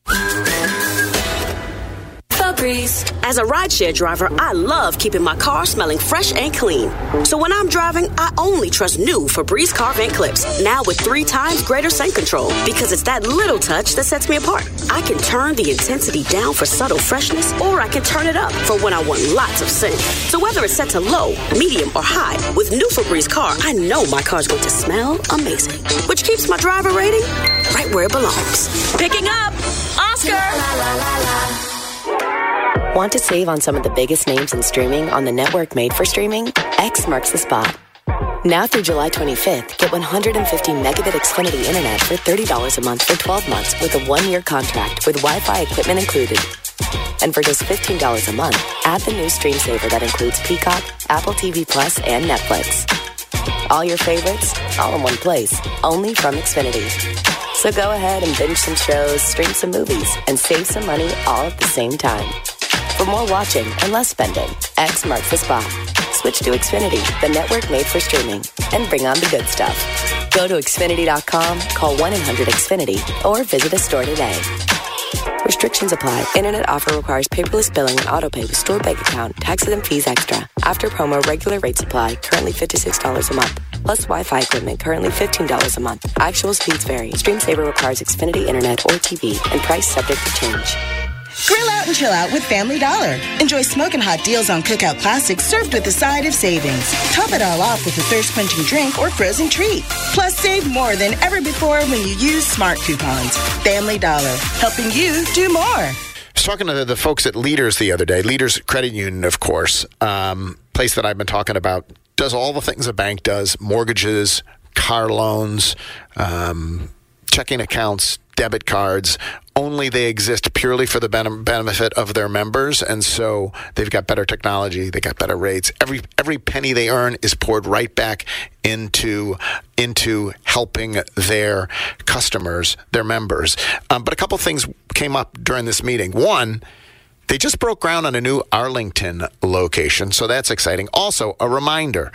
As a rideshare driver, I love keeping my car smelling fresh and clean. So when I'm driving, I only trust new Febreze car vent clips, now with three times greater scent control, because it's that little touch that sets me apart. I can turn the intensity down for subtle freshness, or I can turn it up for when I want lots of scent. So whether it's set to low, medium, or high, with new Febreze car, I know my car's going to smell amazing, which keeps my driver rating right where it belongs. Picking up, Oscar! La, la, la, la. Want to save on some of the biggest names in streaming on the network made for streaming? X marks the spot. Now through July twenty-fifth, get one hundred fifty megabit Xfinity internet for thirty dollars a month for twelve months with a one-year contract with Wi-Fi equipment included. And for just fifteen dollars a month, add the new Stream Saver that includes Peacock, Apple T V Plus, and Netflix. All your favorites, all in one place, only from Xfinity. So go ahead and binge some shows, stream some movies, and save some money all at the same time. For more watching and less spending, X marks the spot. Switch to Xfinity, the network made for streaming, and bring on the good stuff. Go to Xfinity dot com, call one eight hundred X Finity, or visit a store today. Restrictions apply. Internet offer requires paperless billing and autopay with stored bank account. Taxes and fees extra. After promo, regular rates apply. Currently fifty-six dollars a month. Plus Wi-Fi equipment, currently fifteen dollars a month. Actual speeds vary. Stream Saver requires Xfinity Internet or T V, and price subject to change. Grill out and chill out with Family Dollar. Enjoy smoking hot deals on cookout classics served with a side of savings. Top it all off with a thirst-quenching drink or frozen treat. Plus, save more than ever before when you use smart coupons. Family Dollar, helping you do more. I was talking to the, the folks at Leaders the other day. Leaders Credit Union, of course, um, place that I've been talking about, does all the things a bank does: mortgages, car loans, um, checking accounts, debit cards. Only they exist purely for the benefit of their members, and so they've got better technology, they got better rates. Every every penny they earn is poured right back into into helping their customers, their members. Um, but a couple things came up during this meeting. One, they just broke ground on a new Arlington location, so that's exciting. Also, a reminder,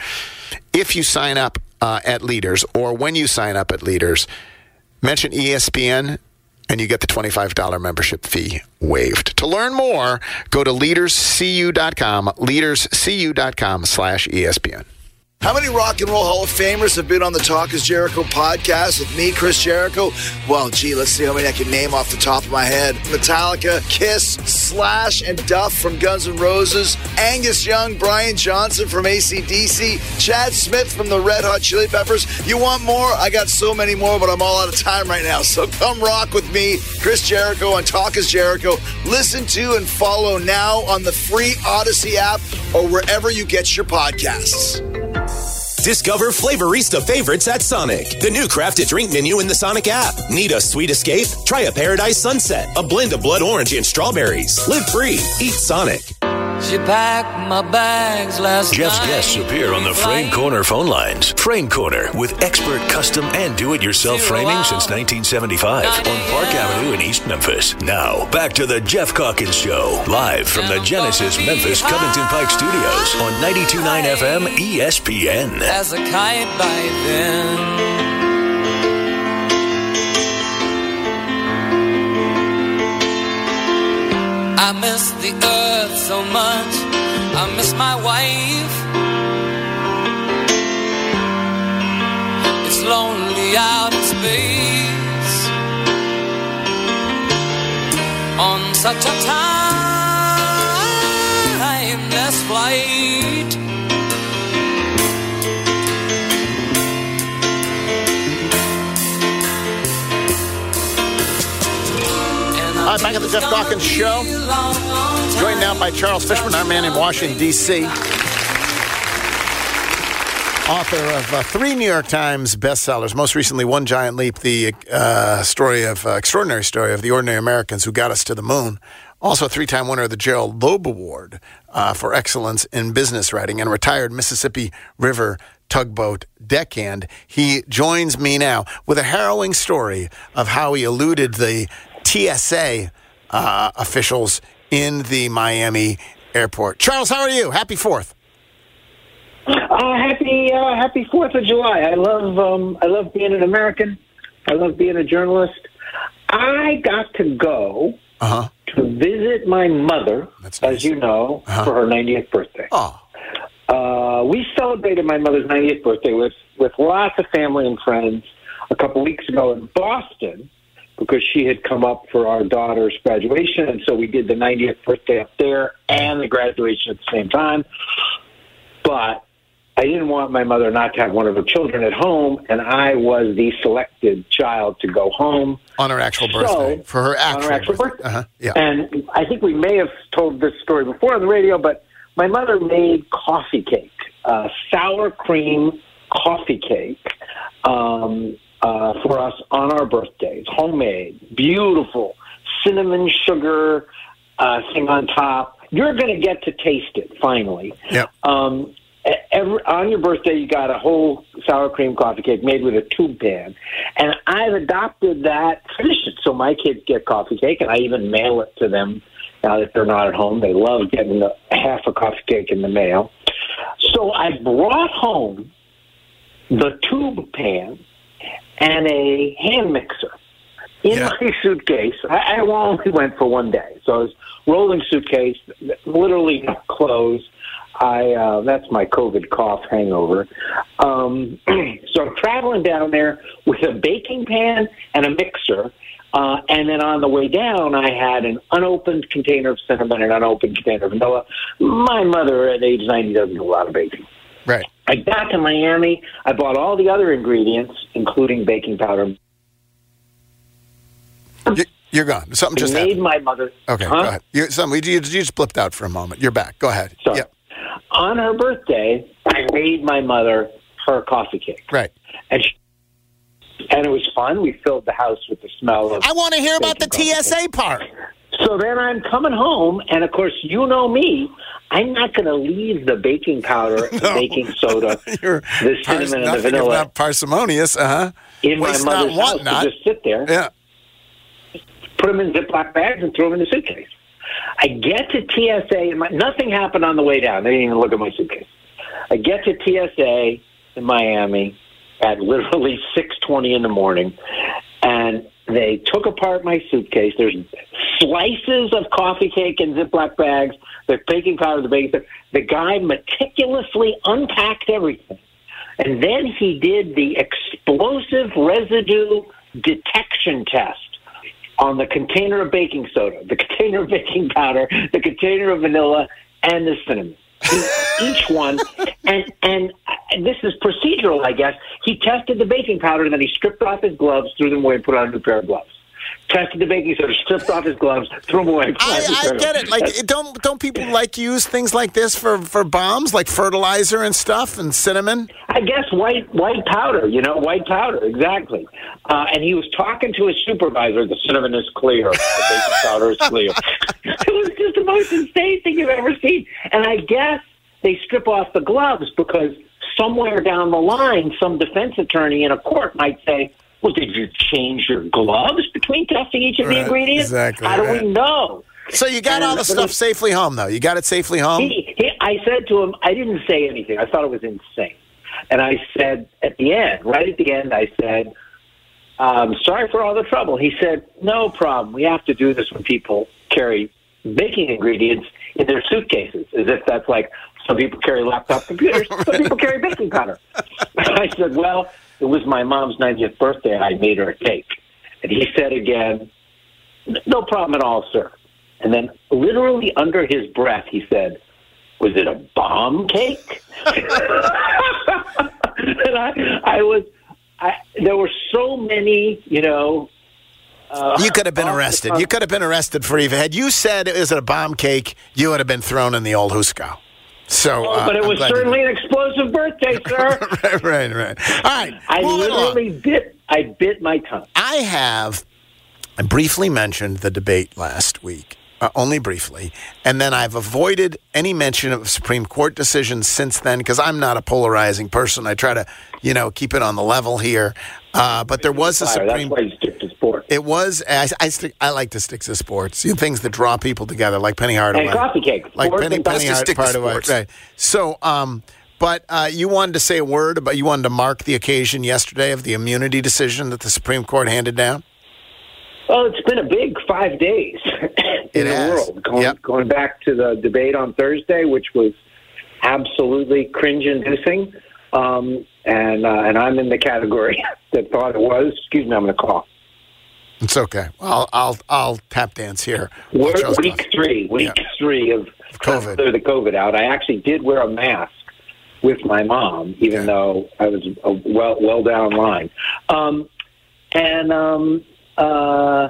if you sign up uh, at Leaders, or when you sign up at Leaders, mention E S P N, and you get the twenty-five dollars membership fee waived. To learn more, go to leaders c u dot com, leaders c u dot com slash E S P N. How many Rock and Roll Hall of Famers have been on the Talk is Jericho podcast with me, Chris Jericho? Well, gee, let's see how many I can name off the top of my head. Metallica, Kiss, Slash, and Duff from Guns N' Roses, Angus Young, Brian Johnson from A C D C, Chad Smith from the Red Hot Chili Peppers. You want more? I got so many more, but I'm all out of time right now. So come rock with me, Chris Jericho, on Talk is Jericho. Listen to and follow now on the free Odyssey app or wherever you get your podcasts. Discover Flavorista favorites at Sonic. The new crafted drink menu in the Sonic app. Need a sweet escape? Try a Paradise Sunset, a blend of blood orange and strawberries. Live free. Eat Sonic. She packed my bags last Jeff's night. guests appear on the Frame Corner phone lines. Frame Corner, with expert custom and do-it-yourself framing since nineteen seventy-five on Park Avenue in East Memphis. Now, back to the Jeff Calkins Show, live from the Genesis Memphis Covington Pike Studios on ninety-two point nine F M E S P N. As a kite by then. I miss the earth so much. I miss my wife. It's lonely out in space on such a timeless flight. All right, back at the Jeff Calkins Show. Joined now by Charles Fishman, our man in Washington, D C Author of uh, three New York Times bestsellers, most recently One Giant Leap, the uh, story of uh, extraordinary story of the ordinary Americans who got us to the moon. Also a three-time winner of the Gerald Loeb Award uh, for excellence in business writing and retired Mississippi River tugboat deckhand. He joins me now with a harrowing story of how he eluded the T S A uh, officials in the Miami airport. Charles, how are you? Happy Fourth. Uh, happy uh, Happy Fourth of July. I love um, I love being an American. I love being a journalist. I got to go uh-huh. to visit my mother, nice. as you know, uh-huh. for her ninetieth birthday. Oh. Uh, we celebrated my mother's ninetieth birthday with, with lots of family and friends a couple weeks ago in Boston because she had come up for our daughter's graduation, and so we did the ninetieth birthday up there and the graduation at the same time. But I didn't want my mother not to have one of her children at home, and I was the selected child to go home. On her actual birthday. So, for her actual, on her actual birthday. birthday. Uh-huh. Yeah. And I think we may have told this story before on the radio, but my mother made coffee cake, uh, sour cream coffee cake um, uh, for us on our birthdays. Homemade, beautiful, cinnamon sugar uh, thing on top. You're going to get to taste it, finally. Yep. Um, every, on your birthday, you got a whole sour cream coffee cake made with a tube pan. And I've adopted that tradition. So my kids get coffee cake, and I even mail it to them now that they're not at home. They love getting a, half a coffee cake in the mail. So I brought home the tube pan and a hand mixer in yeah. my suitcase. I, I only went for one day. So I was rolling suitcase, literally no clothes. I uh, that's my COVID cough hangover. Um, so I'm traveling down there with a baking pan and a mixer. Uh, and then on the way down, I had an unopened container of cinnamon and an unopened container of vanilla. My mother at age ninety doesn't do a lot of baking. Right. I got to Miami. I bought all the other ingredients, including baking powder. You're gone. Something just made happened. my mother. Okay, huh? go ahead. You, some, you, you just blipped out for a moment. You're back. Go ahead. Sorry. Yep. On her birthday, I made my mother her coffee cake. Right. And she, and it was fun. We filled the house with the smell of... I want to hear about the T S A part. So then I'm coming home, and of course, you know me. I'm not going to leave the baking powder, no. the baking soda, You're the cinnamon, and the vanilla... Not parsimonious, uh-huh. In Waste my mother's not, house not. to just sit there. Yeah. Put them in Ziploc bags and throw them in the suitcase. I get to T S A, and my, nothing happened on the way down. They didn't even look at my suitcase. I get to T S A in Miami at literally six twenty in the morning, and they took apart my suitcase. There's slices of coffee cake in Ziploc bags, the baking powder, the baking powder. The guy meticulously unpacked everything, and then he did the explosive residue detection test on the container of baking soda, the container of baking powder, the container of vanilla, and the cinnamon. Each one, and, and and this is procedural, I guess. He tested the baking powder, and then he stripped off his gloves, threw them away, and put on a new pair of gloves. Tested the baking soda, stripped off his gloves, threw them away. And put on a new I, pair I get of it. Like, don't don't people like use things like this for, for bombs, like fertilizer and stuff, and cinnamon? I guess white white powder, you know, white powder, exactly. Uh, and he was talking to his supervisor. The cinnamon is clear. The baking powder is clear. It was just the most insane thing you've ever seen. And I guess they strip off the gloves because somewhere down the line, some defense attorney in a court might say, well, did you change your gloves between testing each of right, the ingredients? Exactly. How do right. we know? So you got and, all the stuff safely home, though? You got it safely home? He, he, I said to him, I didn't say anything. I thought it was insane. And I said at the end, right at the end, I said, um, sorry for all the trouble. He said, no problem. We have to do this when people carry baking ingredients in their suitcases, as if that's like some people carry laptop computers, some people carry baking powder. I said, well, it was my mom's ninetieth birthday, and I made her a cake. And he said again, no problem at all, sir. And then literally under his breath, he said, was it a bomb cake? And I, I was, I, there were so many, you know. Uh, you could have been arrested. You could have been arrested for even. Had you said it was a bomb cake, you would have been thrown in the old Husko. So, oh, uh, but it I'm was glad certainly an explosive birthday, sir. right, right, right. All right. I moving literally along. bit. I bit my tongue. I have I briefly mentioned the debate last week, uh, only briefly, and then I've avoided any mention of Supreme Court decisions since then because I'm not a polarizing person. I try to, you know, keep it on the level here. Uh, but there was a Fire. Supreme. That's why you stick to sports. It was. I, I, stick, I like to stick to sports. You know, things that draw people together, like Penny Hardaway, And coffee cake. like Sports Penny and Penny coffee. Hard- stick to Hardaway. sports. Right. So, um, but uh, you wanted to say a word about you wanted to mark the occasion yesterday of the immunity decision that the Supreme Court handed down. Well, it's been a big five days in It the has. world. Going, Yep. going back to the debate on Thursday, which was absolutely cringe-inducing, um, and uh, and I'm in the category that thought it was. Excuse me, I'm going to cough. It's okay. Well, I'll I'll tap dance here. We're Charles week Coffey. three, week Yeah. three of COVID. clear the COVID out. I actually did wear a mask with my mom, even though I was a well well down line. Um, and um, uh,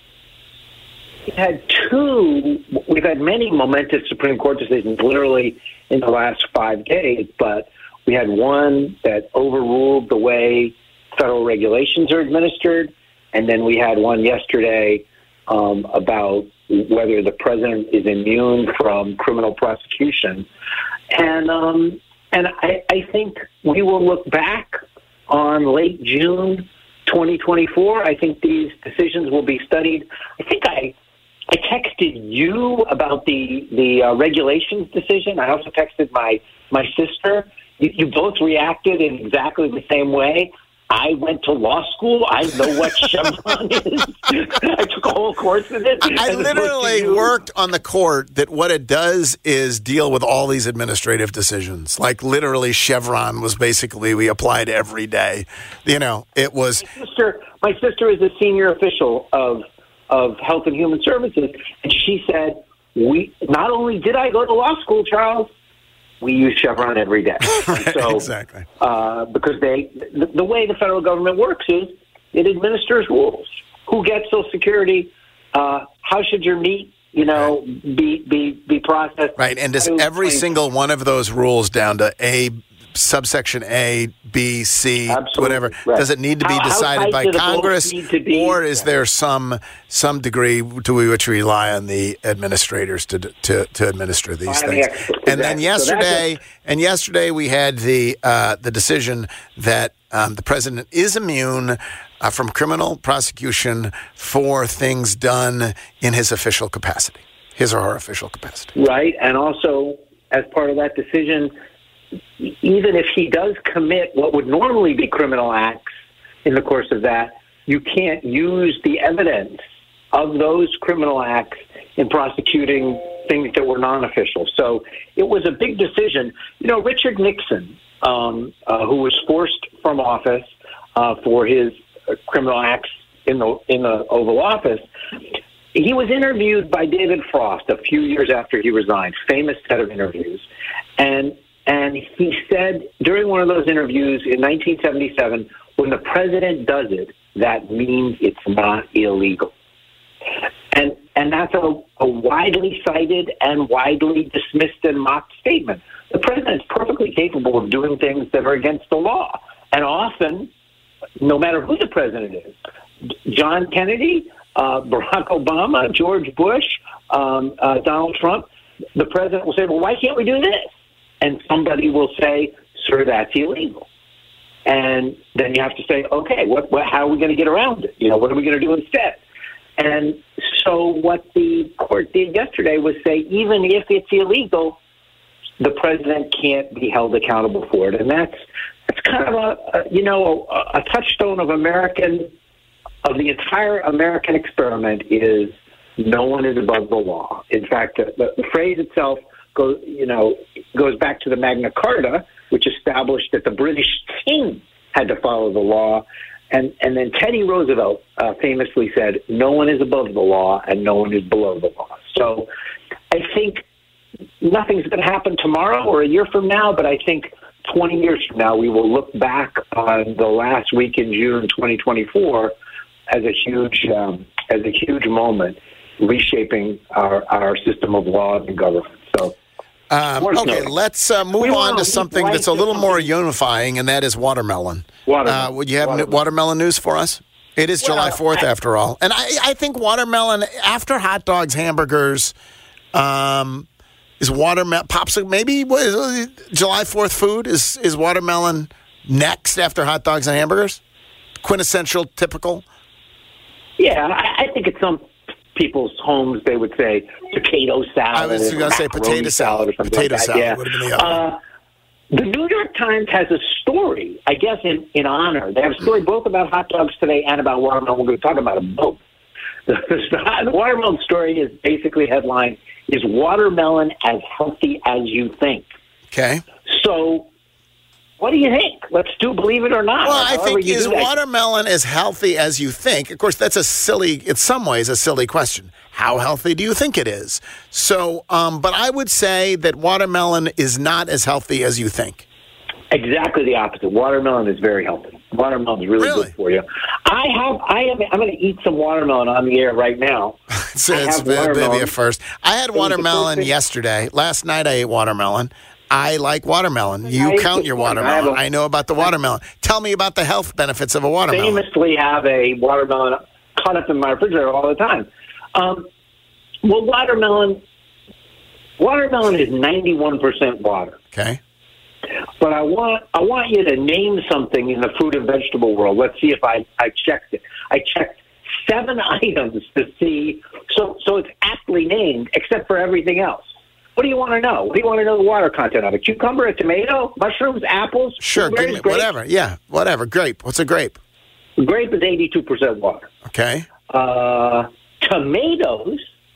we had two. We've had many momentous Supreme Court decisions, literally in the last five days. But we had one that overruled the way federal regulations are administered. And then we had one yesterday um, about whether the president is immune from criminal prosecution. And um, and I, I think we will look back on late June twenty twenty-four. I think these decisions will be studied. I think I I texted you about the, the uh, regulations decision. I also texted my, my sister. You, you both reacted in exactly the same way. I went to law school. I know what Chevron is. I took a whole course in it. I as opposed to literally you. worked on the court that what it does is deal with all these administrative decisions. Like literally Chevron was basically we applied every day. You know, it was. My sister, my sister is a senior official of of Health and Human Services, and she said, "We not only did I go to law school, Charles, we use Chevron every day." Right, so, exactly. Uh, because they, the, the way the federal government works is it administers rules. Who gets Social Security? Uh, how should your meat, you know, be be be processed? Right, and does How do every claims- single one of those rules down to A, subsection A, B, C, Absolutely, whatever, right. does it need to be How- how decided tight by do the bolts Congress, need to be? or is there some some degree to which we rely on the administrators to to, to administer these I things? mean, exactly. And then So that's yesterday, it. and yesterday we had the uh, the decision that um, the president is immune uh, from criminal prosecution for things done in his official capacity, his or her official capacity. Right, and also as part of that decision, even if he does commit what would normally be criminal acts in the course of that, you can't use the evidence of those criminal acts in prosecuting things that were non-official. So it was a big decision. You know, Richard Nixon, um, uh, who was forced from office uh, for his uh, criminal acts in the in the Oval Office, he was interviewed by David Frost a few years after he resigned, famous set of interviews. And and he said during one of those interviews in nineteen seventy-seven, when the president does it, that means it's not illegal. And and that's a, a widely cited and widely dismissed and mocked statement. The president is perfectly capable of doing things that are against the law. And often, no matter who the president is, John Kennedy, uh, Barack Obama, George Bush, um, uh, Donald Trump, the president will say, well, why can't we do this? And somebody will say, sir, that's illegal. And then you have to say, okay, what, what, how are we going to get around it? You know, what are we going to do instead? And so what the court did yesterday was say, even if it's illegal, the president can't be held accountable for it. And that's that's kind of a, a you know, a, a touchstone of American, of the entire American experiment is no one is above the law. In fact, the, the phrase itself goes, you know, goes back to the Magna Carta, which established that the British king had to follow the law. And and then Teddy Roosevelt uh, famously said, no one is above the law and no one is below the law. So I think nothing's going to happen tomorrow or a year from now, but I think twenty years from now we will look back on the last week in June twenty twenty-four as a huge um, as a huge moment reshaping our, our system of law and government. So Um, okay, let's uh, move We on want to to something right that's a to little more something- unifying, and that is watermelon. Watermelon. Uh, would you have Watermelon. watermelon news for us? It is Well, July fourth, I- after all. And I, I think watermelon, after hot dogs, hamburgers, um, is watermelon, pops, maybe what is, July fourth food? Is, is watermelon next after hot dogs and hamburgers? Quintessential, typical? Yeah, I, I think at some people's homes they would say potato salad. I was going to say macaroni potato salad. or something Potato like that. salad Yeah. would have been the other one. Uh, the New York Times has a story, I guess, in, in honor. They have a story both about hot dogs today and about watermelon. We're going to talk about them both. The, the, the watermelon story is basically headline, is watermelon as healthy as you think? Okay. So what do you think? Let's do believe it or not. Well, I However think you is do that. watermelon as healthy as you think? Of course, that's a silly, in some ways, a silly question. How healthy do you think it is? So, um, but I would say that watermelon is not as healthy as you think. Exactly the opposite. Watermelon is very healthy. Watermelon is really, Really? good for you. I have. I am. I'm going to eat some watermelon on the air right now. It's, I it's have maybe watermelon. a first. I had It was the watermelon first thing- yesterday. Last night I ate watermelon. I like watermelon. I You ate count it your too. I have watermelon. a- I know about the watermelon. Tell me about the health benefits of a watermelon. Famously have a watermelon cut up in my refrigerator all the time. Um, well, watermelon. Watermelon is ninety-one percent water. Okay. But I want I want you to name something in the fruit and vegetable world. Let's see if I, I checked it. I checked seven items to see. So so it's aptly named, except for everything else. What do you want to know? What do you want to know the water content of? A cucumber, a tomato, mushrooms, apples? Sure, give blueberries, me grapes? whatever. Yeah, whatever. Grape. What's a grape? Grape is eighty-two percent water. Okay. Uh, tomatoes,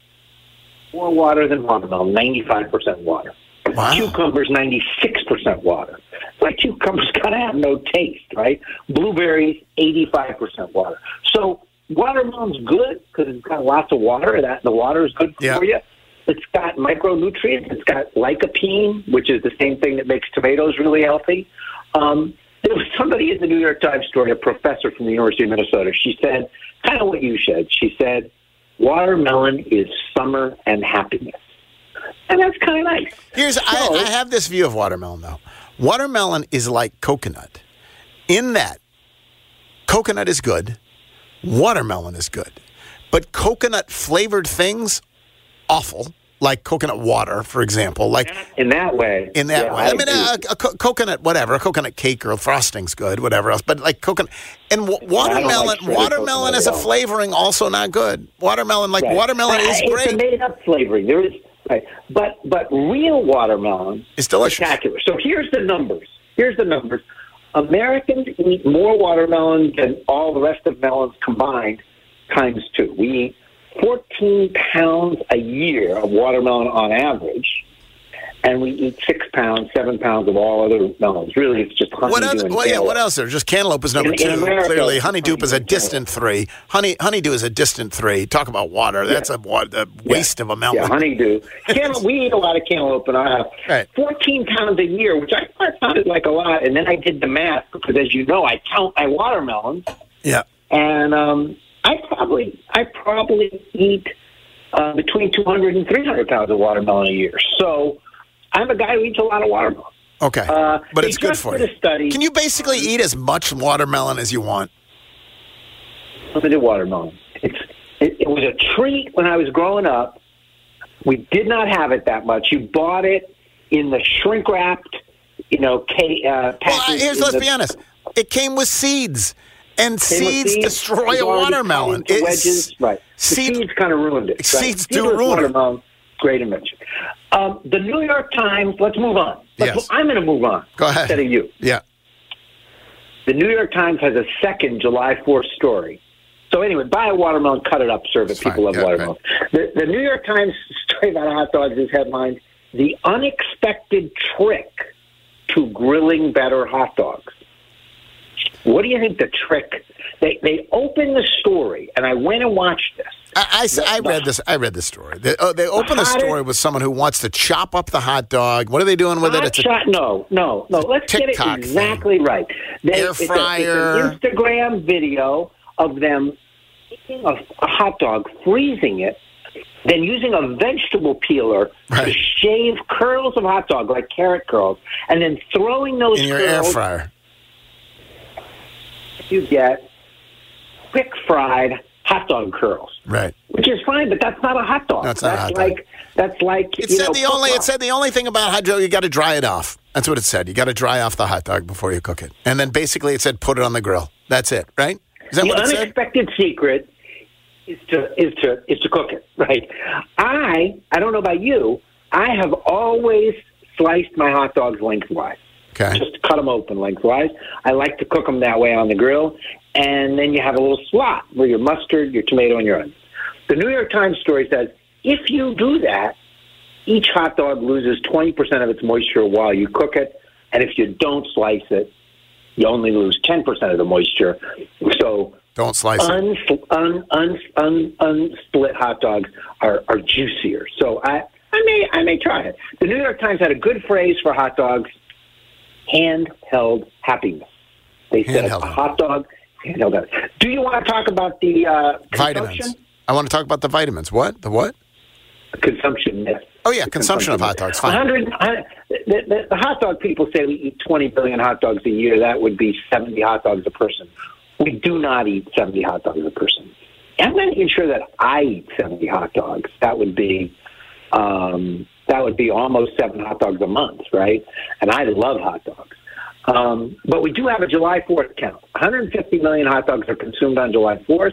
more water than watermelon, ninety-five percent water. Wow. Cucumbers, ninety-six percent water. Like cucumbers gotta have no taste, right? Blueberries, eighty-five percent water. So watermelon's good because it's got lots of water. That the water is good for Yeah. you. It's got micronutrients. It's got lycopene, which is the same thing that makes tomatoes really healthy. Um, there was somebody in the New York Times story, a professor from the University of Minnesota. She said, kind of what you said. She said, watermelon is summer and happiness. And that's kind of nice. Here's I, I have this view of watermelon though. Watermelon is like coconut, in that coconut is good, watermelon is good, but coconut flavored things awful. Like coconut water, for example. Like in that way. In that yeah, way. I I, mean, agree. a, a co- coconut, whatever, a coconut cake or frosting's good, whatever else. But like coconut and w- watermelon, like shredded watermelon coconut as at a all. flavoring also not good. Watermelon, like Right. watermelon is It's great. a made-up flavoring. There is, right. But but real watermelon is delicious. Spectacular. So here's the numbers. Here's the numbers. Americans eat more watermelon than all the rest of melons combined, times two. We eat fourteen pounds a year of watermelon on average, and we eat six pounds, seven pounds of all other melons. Really, it's just honeydew What other? and Well, yeah. cantaloupe. What else? There just cantaloupe is number In- two. in America, Clearly, honeydew is a honeydew, distant three. Honey, honeydew is a distant three. Talk about water. That's a, wa- a waste of a melon. Yeah, honeydew. Cantaloupe, we eat a lot of cantaloupe in our house. Right. fourteen pounds a year, which I thought sounded like a lot, and then I did the math because, as you know, I count my watermelons, Yeah. and um, I probably I probably eat uh, between two hundred and three hundred pounds of watermelon a year. So I'm a guy who eats a lot of watermelon. Okay. Uh, but they it's good just for did you. a study. Can you basically eat as much watermelon as you want? Limited watermelon. It's it, it was a treat when I was growing up. We did not have it that much. You bought it in the shrink wrapped, you know, K, uh, Well, package. here's in let's the- be honest. It came with seeds, and Came with seeds, seeds. destroy It's a already watermelon. cut into It's- wedges. Right. The seed- seeds kind of ruined it. Right? seeds do Seedless ruin it. watermelon, great invention. Um, the New York Times. Let's move on. Let's, Yes. I'm going to move on. Go ahead. Instead of you. Yeah. The New York Times has a second July fourth story. So anyway, buy a watermelon, cut it up, serve it. People love Yeah, watermelon. The, the New York Times story about hot dogs is headlined, "The Unexpected Trick to Grilling Better Hot Dogs." What do you think the trick? They they opened the story, and I went and watched this. I, I, s- I The- read this. I read this story. They, oh, they open the hottest- story with someone who wants to chop up the hot dog. What are they doing with it? Hot It's a shot? No, no, no. Let's get it TikTok exactly right. They, Air it's a- fryer. It's an Instagram video of them eating a, a hot dog, freezing it, then using a vegetable peeler right. to shave curls of hot dog, like carrot curls, and then throwing those in your curls, air fryer. You get quick fried hot dog curls. Right. Which is fine, but that's not a hot dog. No, it's not that's a hot dog. like that's like It you said know, the only. foot It said the only thing about hot dog, you got to dry it off. That's what it said. You got to dry off the hot dog before you cook it, and then basically it said put it on the grill. That's it, right? Is that the what it said? unexpected secret is to is to is to cook it. Right. I I don't know about you. I have always sliced my hot dogs lengthwise. Okay. Just cut them open lengthwise. I like to cook them that way on the grill, and then you have a little slot where your mustard, your tomato, and your onions. The New York Times story says if you do that, each hot dog loses twenty percent of its moisture while you cook it, and if you don't slice it, you only lose ten percent of the moisture. So don't slice uns- it. Un, un, un, unsplit hot dogs are, are juicier. So I, I may I may try it. The New York Times had a good phrase for hot dogs: handheld happiness. They said Handheld. a hot dog. Handheld happiness. Do you want to talk about the uh, Vitamins. consumption? I want to talk about the vitamins. What? The what? Consumption myth. Oh, yeah, consumption of hot dogs. Fine. one hundred, the, the, the hot dog people say we eat twenty billion hot dogs a year. That would be seventy hot dogs a person. We do not eat seventy hot dogs a person. I'm not even sure that I eat seventy hot dogs. That would be um, that would be almost seven hot dogs a month, right? And I love hot dogs. Um, but we do have a July fourth count. one hundred fifty million hot dogs are consumed on July fourth.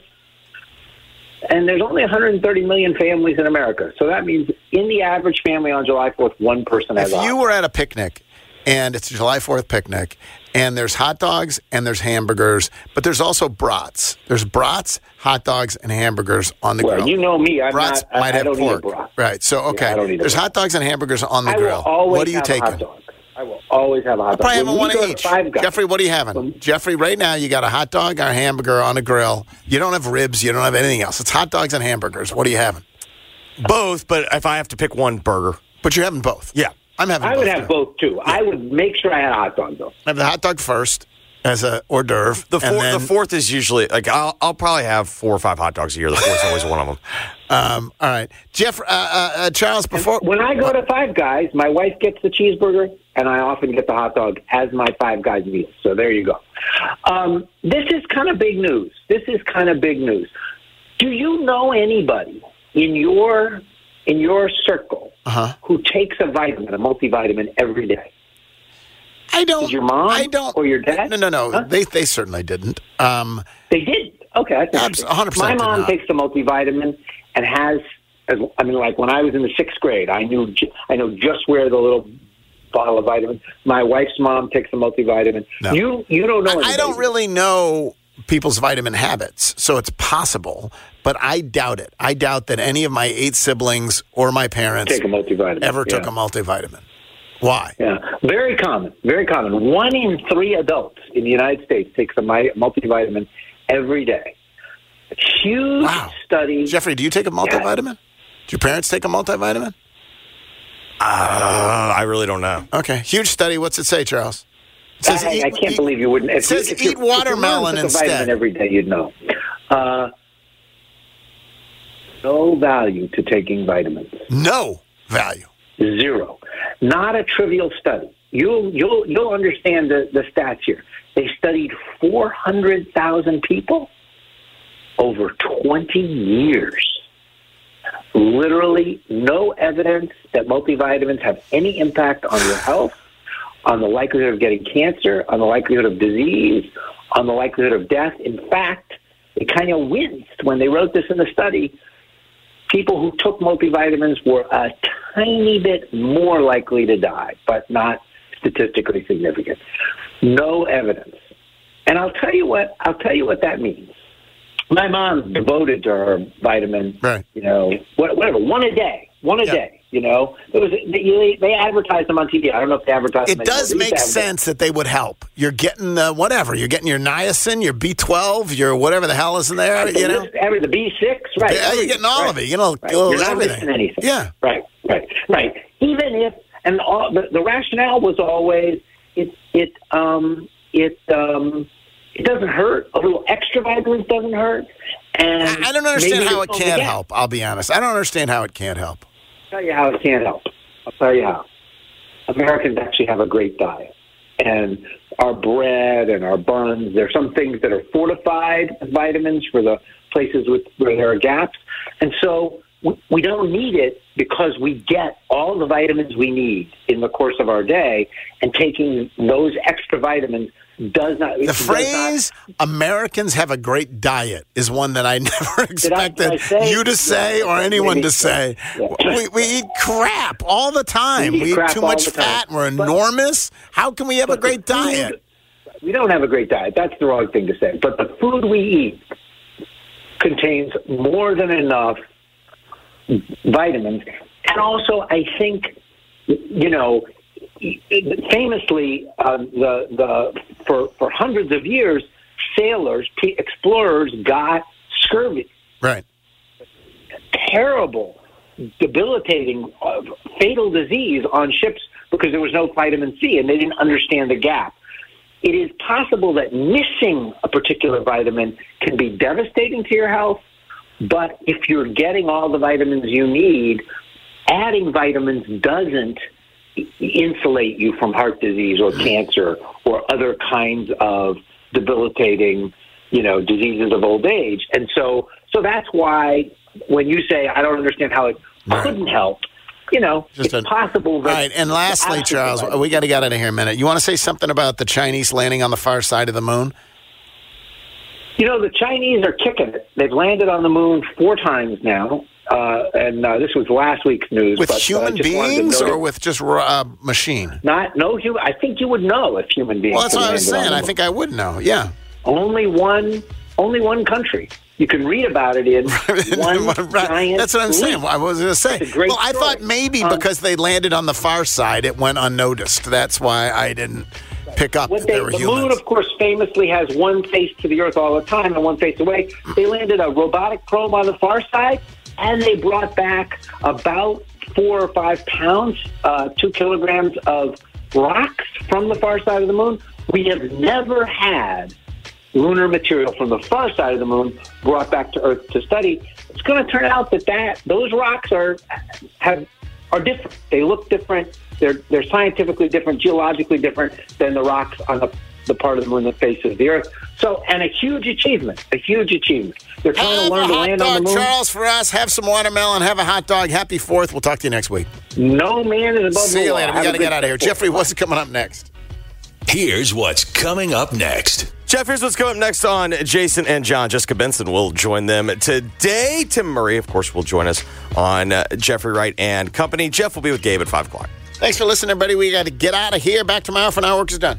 And there's only one hundred thirty million families in America. So that means in the average family on July fourth, one person has If a hot you dog. were at a picnic and it's a July fourth picnic and there's hot dogs and there's hamburgers, but there's also brats. There's brats, hot dogs, and hamburgers on the Well, grill. you know me. I'm brats not, I- might I have don't eat a pork. brat. Right. So, okay. Yeah, I don't eat a there's brat. hot dogs and hamburgers on the I will grill. always What are you have a taking? hot dog. I will always have a hot dog. Probably having When one we go of to each. Five Guys, Jeffrey, what are you having? Jeffrey, right now you got a hot dog or a hamburger on a grill. You don't have ribs. You don't have anything else. It's hot dogs and hamburgers. What are you having? Both, but if I have to pick one, burger. But you're having both. Yeah. I'm having I both. would have too. both, too. I would make sure I had a hot dog, though. Have the hot dog first as a hors d'oeuvre. The, and four, then- the fourth is usually, like, I'll, I'll probably have four or five hot dogs a year. The fourth is always one of them. Um, all right. Jeff, uh, uh, uh, Charles, before. When I go to Five Guys, my wife gets the cheeseburger, and I often get the hot dog as my Five Guys meal. So there you go. Um, this is kind of big news. This is kind of big news. Do you know anybody in your in your circle uh-huh. who takes a vitamin, a multivitamin, every day? I don't. Did your mom I don't. or your dad? No, no, no. Huh? They they certainly didn't. Um, They did. Okay, that's Abs- interesting. one hundred percent My did mom not. takes the multivitamin and has. As, I mean, like when I was in the sixth grade, I knew. ju- I know just where the little bottle of vitamins. My wife's mom takes the multivitamin. No. You you don't know. I, I anybody. don't really know people's vitamin habits, so it's possible, but I doubt it. I doubt that any of my eight siblings or my parents Take a multivitamin, ever took yeah. a multivitamin. Why? Yeah, very common. Very common. One in three adults in the United States takes a mi- multivitamin every day. Huge Wow. study. Jeffrey, do you take a multivitamin? Do your parents take a multivitamin? Uh, I really don't know. Okay. Huge study. What's it say, Charles? It says I, eat- I can't eat- believe you wouldn't. If It says you, if eat your- if your mom watermelon took a instead. vitamin every day, you'd know. Uh, no value to taking vitamins. No value. Zero. Not a trivial study. You'll you'll you'll understand the, the stats here. They studied four hundred thousand people over twenty years. Literally no evidence that multivitamins have any impact on your health, on the likelihood of getting cancer, on the likelihood of disease, on the likelihood of death. In fact, they kind of winced when they wrote this in the study. People who took multivitamins were a tiny bit more likely to die, but not statistically significant. No evidence. And I'll tell you what, I'll tell you what that means. My mom's devoted to her vitamin, right. you know, what- whatever, one a day, one a Yeah. day, you know. It was they, they advertised them on T V. I don't know if they advertised them It anymore. does They used make to have them. sense that they would help. You're getting uh, whatever. You're getting your niacin, your B twelve, your whatever the hell is in there. Right, the You know, list- every- the B six, right. Yeah, you're getting all right, of it. You know, right. little You're not everything. missing anything. Yeah. Right, right, right. Even if, and all, the, the rationale was always, it, it, um, it, um, it doesn't hurt. A little extra vitamins doesn't hurt. And I don't understand maybe how it it's can't only help. I'll be honest. I don't understand how it can't help. I'll tell you how it can't help. I'll tell you how. Americans actually have a great diet. And our bread and our buns, there's some things that are fortified with vitamins for the places with, where there are gaps. And so we, we don't need it because we get all the vitamins we need in the course of our day, and taking those extra vitamins does not... The does phrase, not, Americans have a great diet, is one that I never expected I, I say, you to say yeah, or anyone maybe, to say. Yeah. We, we eat crap all the time. We eat We eat, crap too all much the time. fat. We're But- enormous. How can we have a but the great diet? food- We don't have a great diet. That's the wrong thing to say. But the food we eat contains more than enough vitamins. And also, I think, you know, famously, uh, the the for for hundreds of years, sailors, p- explorers got scurvy. Right. Terrible, debilitating, uh, fatal disease on ships because there was no vitamin C, and they didn't understand the gap. It is possible that missing a particular vitamin can be devastating to your health, but if you're getting all the vitamins you need, adding vitamins doesn't insulate you from heart disease or cancer or other kinds of debilitating, you know, diseases of old age. And so, so that's why when you say, I don't understand how it Right. couldn't help, you know, Just it's a- possible that... All right, and lastly, absence of Charles, vitamins- we got to get out of here a minute. You want to say something about the Chinese landing on the far side of the moon? You know, the Chinese are kicking it. They've landed on the moon four times now, uh, and uh, this was last week's news. With but, uh, human just wanted to beings note or it. with just uh, machine? Not no human. I think you would know if human beings. Well, that's had what I was landed on saying. the I moon. think I would know. Yeah. Only one, only one country. You can read about it in one Right. giant. That's what I'm saying. leap. I was going to say. It's a great Well, I story. thought maybe Um, because they landed on the far side, it went unnoticed. That's why I didn't pick up What that they, there were the humans. moon, of course, famously has one face to the Earth all the time and one face away. They landed a robotic probe on the far side, and they brought back about four or five pounds, uh, two kilograms of rocks from the far side of the moon. We have never had lunar material from the far side of the moon brought back to Earth to study. It's going to turn out that, that those rocks are have are different. They look different. They're they're scientifically different, geologically different than the rocks on the the part of the moon that faces the Earth. So, and a huge achievement, a huge achievement. They're trying Have to learn a to hot land on the dog, moon. Charles, for us. Have some watermelon. Have a hot dog. Happy Fourth. We'll talk to you next week. No man is above See the you law. later. We Have got a to good get out of here. day. Jeffrey, what's coming up next? Here's what's coming up next. Jeff, here's what's coming up next on Jason and John. Jessica Benson will join them today. Tim Murray, of course, will join us on uh, Jeffrey Wright and Company. Jeff will be with Gabe at five o'clock. Thanks for listening, everybody. We got to get out of here. Back tomorrow for Now Work is Done.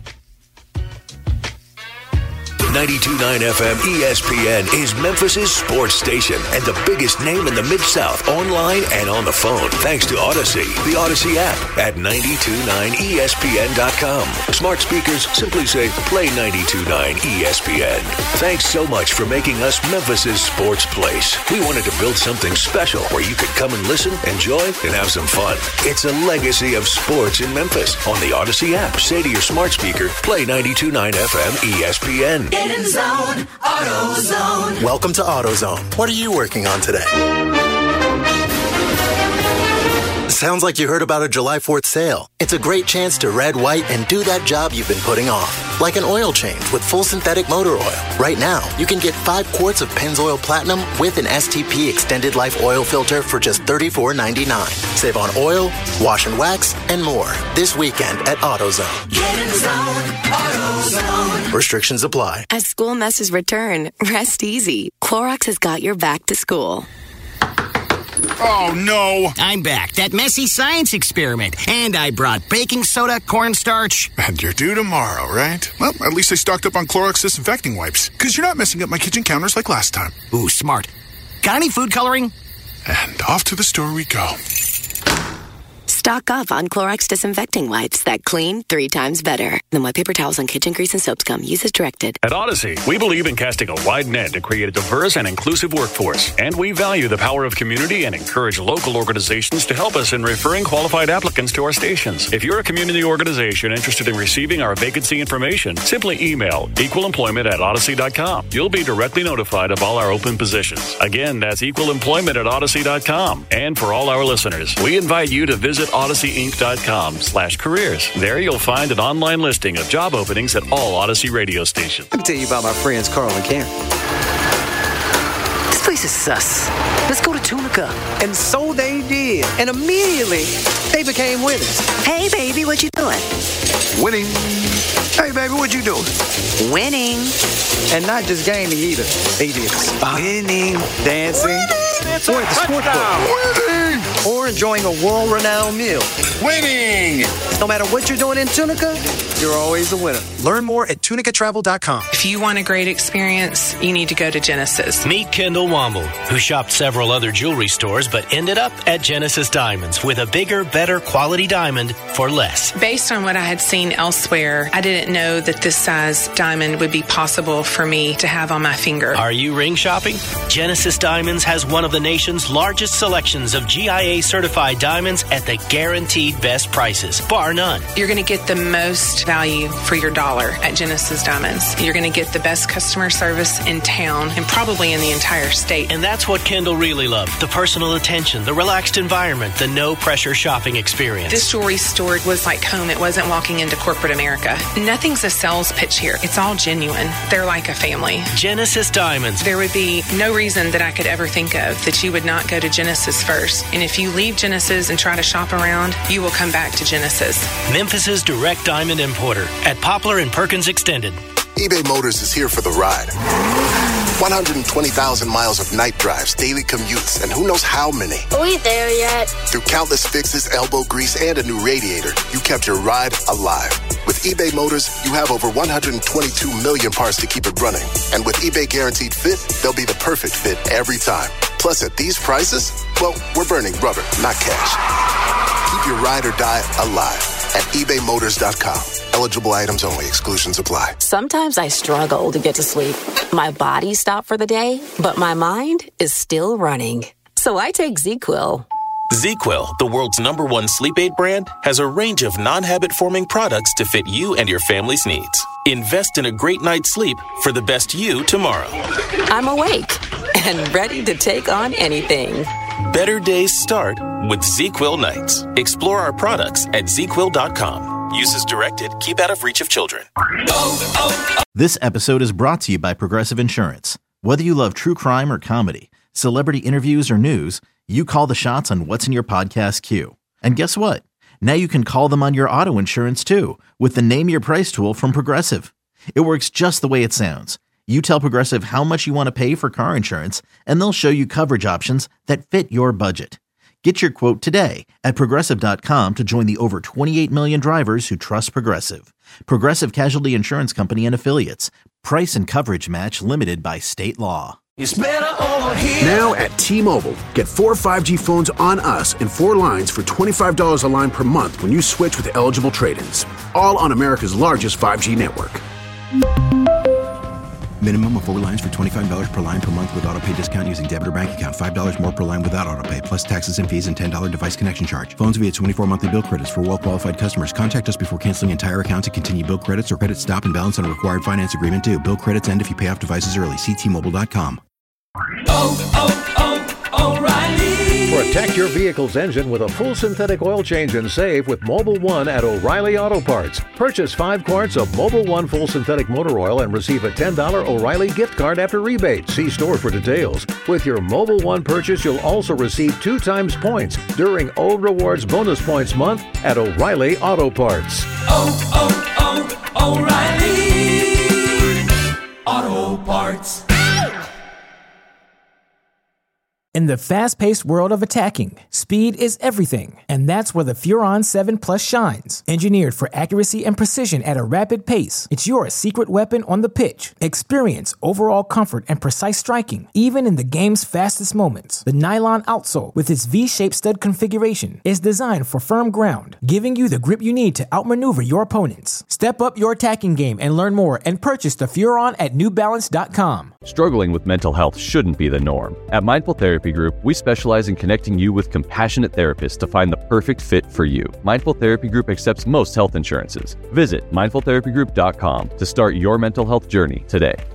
ninety-two point nine F M E S P N is Memphis' sports station and the biggest name in the Mid-South online and on the phone. Thanks to Odyssey, the Odyssey app at nine two nine E S P N dot com. Smart speakers simply say play ninety-two point nine E S P N. Thanks so much for making us Memphis' sports place. We wanted to build something special where you could come and listen, enjoy, and have some fun. It's a legacy of sports in Memphis. On the Odyssey app, say to your smart speaker, play ninety-two point nine F M E S P N. Get in zone, AutoZone. Welcome to AutoZone. What are you working on today? Sounds like you heard about a July fourth sale. It's a great chance to red, white, and do that job you've been putting off. Like an oil change with full synthetic motor oil. Right now, you can get five quarts of Pennzoil Platinum with an S T P extended life oil filter for just thirty-four ninety-nine. Save on oil, wash and wax, and more this weekend at AutoZone. Get in zone, AutoZone. Restrictions apply. As school messes return, rest easy. Clorox has got your back to school. Oh, no. I'm back. That messy science experiment. And I brought baking soda, cornstarch. And you're due tomorrow, right? Well, at least I stocked up on Clorox disinfecting wipes, because you're not messing up my kitchen counters like last time. Ooh, smart. Got any food coloring? And off to the store we go. Stock up on Clorox disinfecting wipes that clean three times better than what paper towels and kitchen grease and soap scum. Use as directed. At Odyssey, we believe in casting a wide net to create a diverse and inclusive workforce, and we value the power of community and encourage local organizations to help us in referring qualified applicants to our stations. If you're a community organization interested in receiving our vacancy information, simply email equal employment at odyssey dot com. You'll be directly notified of all our open positions. Again, that's equal employment at odyssey dot com. And for all our listeners, we invite you to visit odyssey inc dot com slash careers. There you'll find an online listing of job openings at all Odyssey radio stations. Let me tell you about my friends Carl and Karen. This place is sus. Let's go to Tunica. And so they did. And immediately, they became winners. Hey, baby, what you doing? Winning. Hey, baby, what you doing? Winning. And not just gaming either. They did spinning, dancing, or at the sports book. Winning. Or enjoying a world-renowned meal. Winning. No matter what you're doing in Tunica, you're always a winner. Learn more at tunica travel dot com. If you want a great experience, you need to go to Genesis. Meet Kendall Womble, who shopped several other jewelry stores but ended up at Genesis Diamonds with a bigger, better quality diamond for less. Based on what I had seen elsewhere, I didn't know that this size diamond would be possible for me to have on my finger. Are you ring shopping? Genesis Diamonds has one of the nation's largest selections of G I A-certified diamonds at the guaranteed best prices, bar none. You're going to get the most value for your dollar at Genesis Diamonds. You're going to get the best customer service in town and probably in the entire state. And that's what Kendall really loved. The personal attention, the relaxed environment, the no-pressure shopping experience. This jewelry store was like home. It wasn't walking into corporate America. Nothing's a sales pitch here. It's all genuine. They're like a family. Genesis Diamonds. There would be no reason that I could ever think of that you would not go to Genesis first. And if you leave Genesis and try to shop around, you will come back to Genesis. Memphis's direct diamond importer at Poplar and Perkins Extended. eBay Motors is here for the ride. one hundred twenty thousand miles of night drives, daily commutes, and who knows how many. Are we there yet? Through countless fixes, elbow grease, and a new radiator, you kept your ride alive. With eBay Motors, you have over one hundred twenty-two million parts to keep it running. And with eBay Guaranteed Fit, they'll be the perfect fit every time. Plus, at these prices, well, we're burning rubber, not cash. Keep your ride or die alive at ebay motors dot com. Eligible items only. Exclusions apply. Sometimes I struggle to get to sleep. My body stopped for the day, but my mind is still running. So I take ZzzQuil. ZzzQuil, the world's number one sleep aid brand, has a range of non-habit-forming products to fit you and your family's needs. Invest in a great night's sleep for the best you tomorrow. I'm awake and ready to take on anything. Better days start with ZzzQuil nights. Explore our products at zz quill dot com. Use as directed. Keep out of reach of children. Oh, oh, oh. This episode is brought to you by Progressive Insurance. Whether you love true crime or comedy, celebrity interviews or news, you call the shots on what's in your podcast queue. And guess what? Now you can call them on your auto insurance too with the Name Your Price tool from Progressive. It works just the way it sounds. You tell Progressive how much you want to pay for car insurance, and they'll show you coverage options that fit your budget. Get your quote today at Progressive dot com to join the over twenty-eight million drivers who trust Progressive. Progressive Casualty Insurance Company and Affiliates. Price and coverage match limited by state law. It's better over here. Now at T-Mobile, get four five G phones on us and four lines for twenty-five dollars a line per month when you switch with eligible trade-ins. All on America's largest five G network. Minimum of four lines for twenty-five dollars per line per month with autopay discount using debit or bank account. five dollars more per line without autopay, plus taxes and fees and ten dollars device connection charge. Phones via twenty-four monthly bill credits for well-qualified customers. Contact us before canceling entire account to continue bill credits or credit stop and balance on required finance agreement due. Bill credits end if you pay off devices early. See T Mobile dot com. Oh, oh, oh, O'Reilly. Protect your vehicle's engine with a full synthetic oil change and save with Mobile One at O'Reilly Auto Parts. Purchase five quarts of Mobile One full synthetic motor oil and receive a ten dollars O'Reilly gift card after rebate. See store for details. With your Mobile One purchase, you'll also receive two times points during O Rewards Bonus Points Month at O'Reilly Auto Parts. Oh, oh, oh, O'Reilly Auto Parts. In the fast-paced world of attacking, speed is everything, and that's where the Furon seven Plus shines. Engineered for accuracy and precision at a rapid pace, it's your secret weapon on the pitch. Experience overall comfort and precise striking, even in the game's fastest moments. The nylon outsole, with its V-shaped stud configuration, is designed for firm ground, giving you the grip you need to outmaneuver your opponents. Step up your attacking game and learn more and purchase the Furon at new balance dot com. Struggling with mental health shouldn't be the norm. At Mindful Therapy Group, we specialize in connecting you with compassionate therapists to find the perfect fit for you. Mindful Therapy Group accepts most health insurances. Visit mindful therapy group dot com to start your mental health journey today.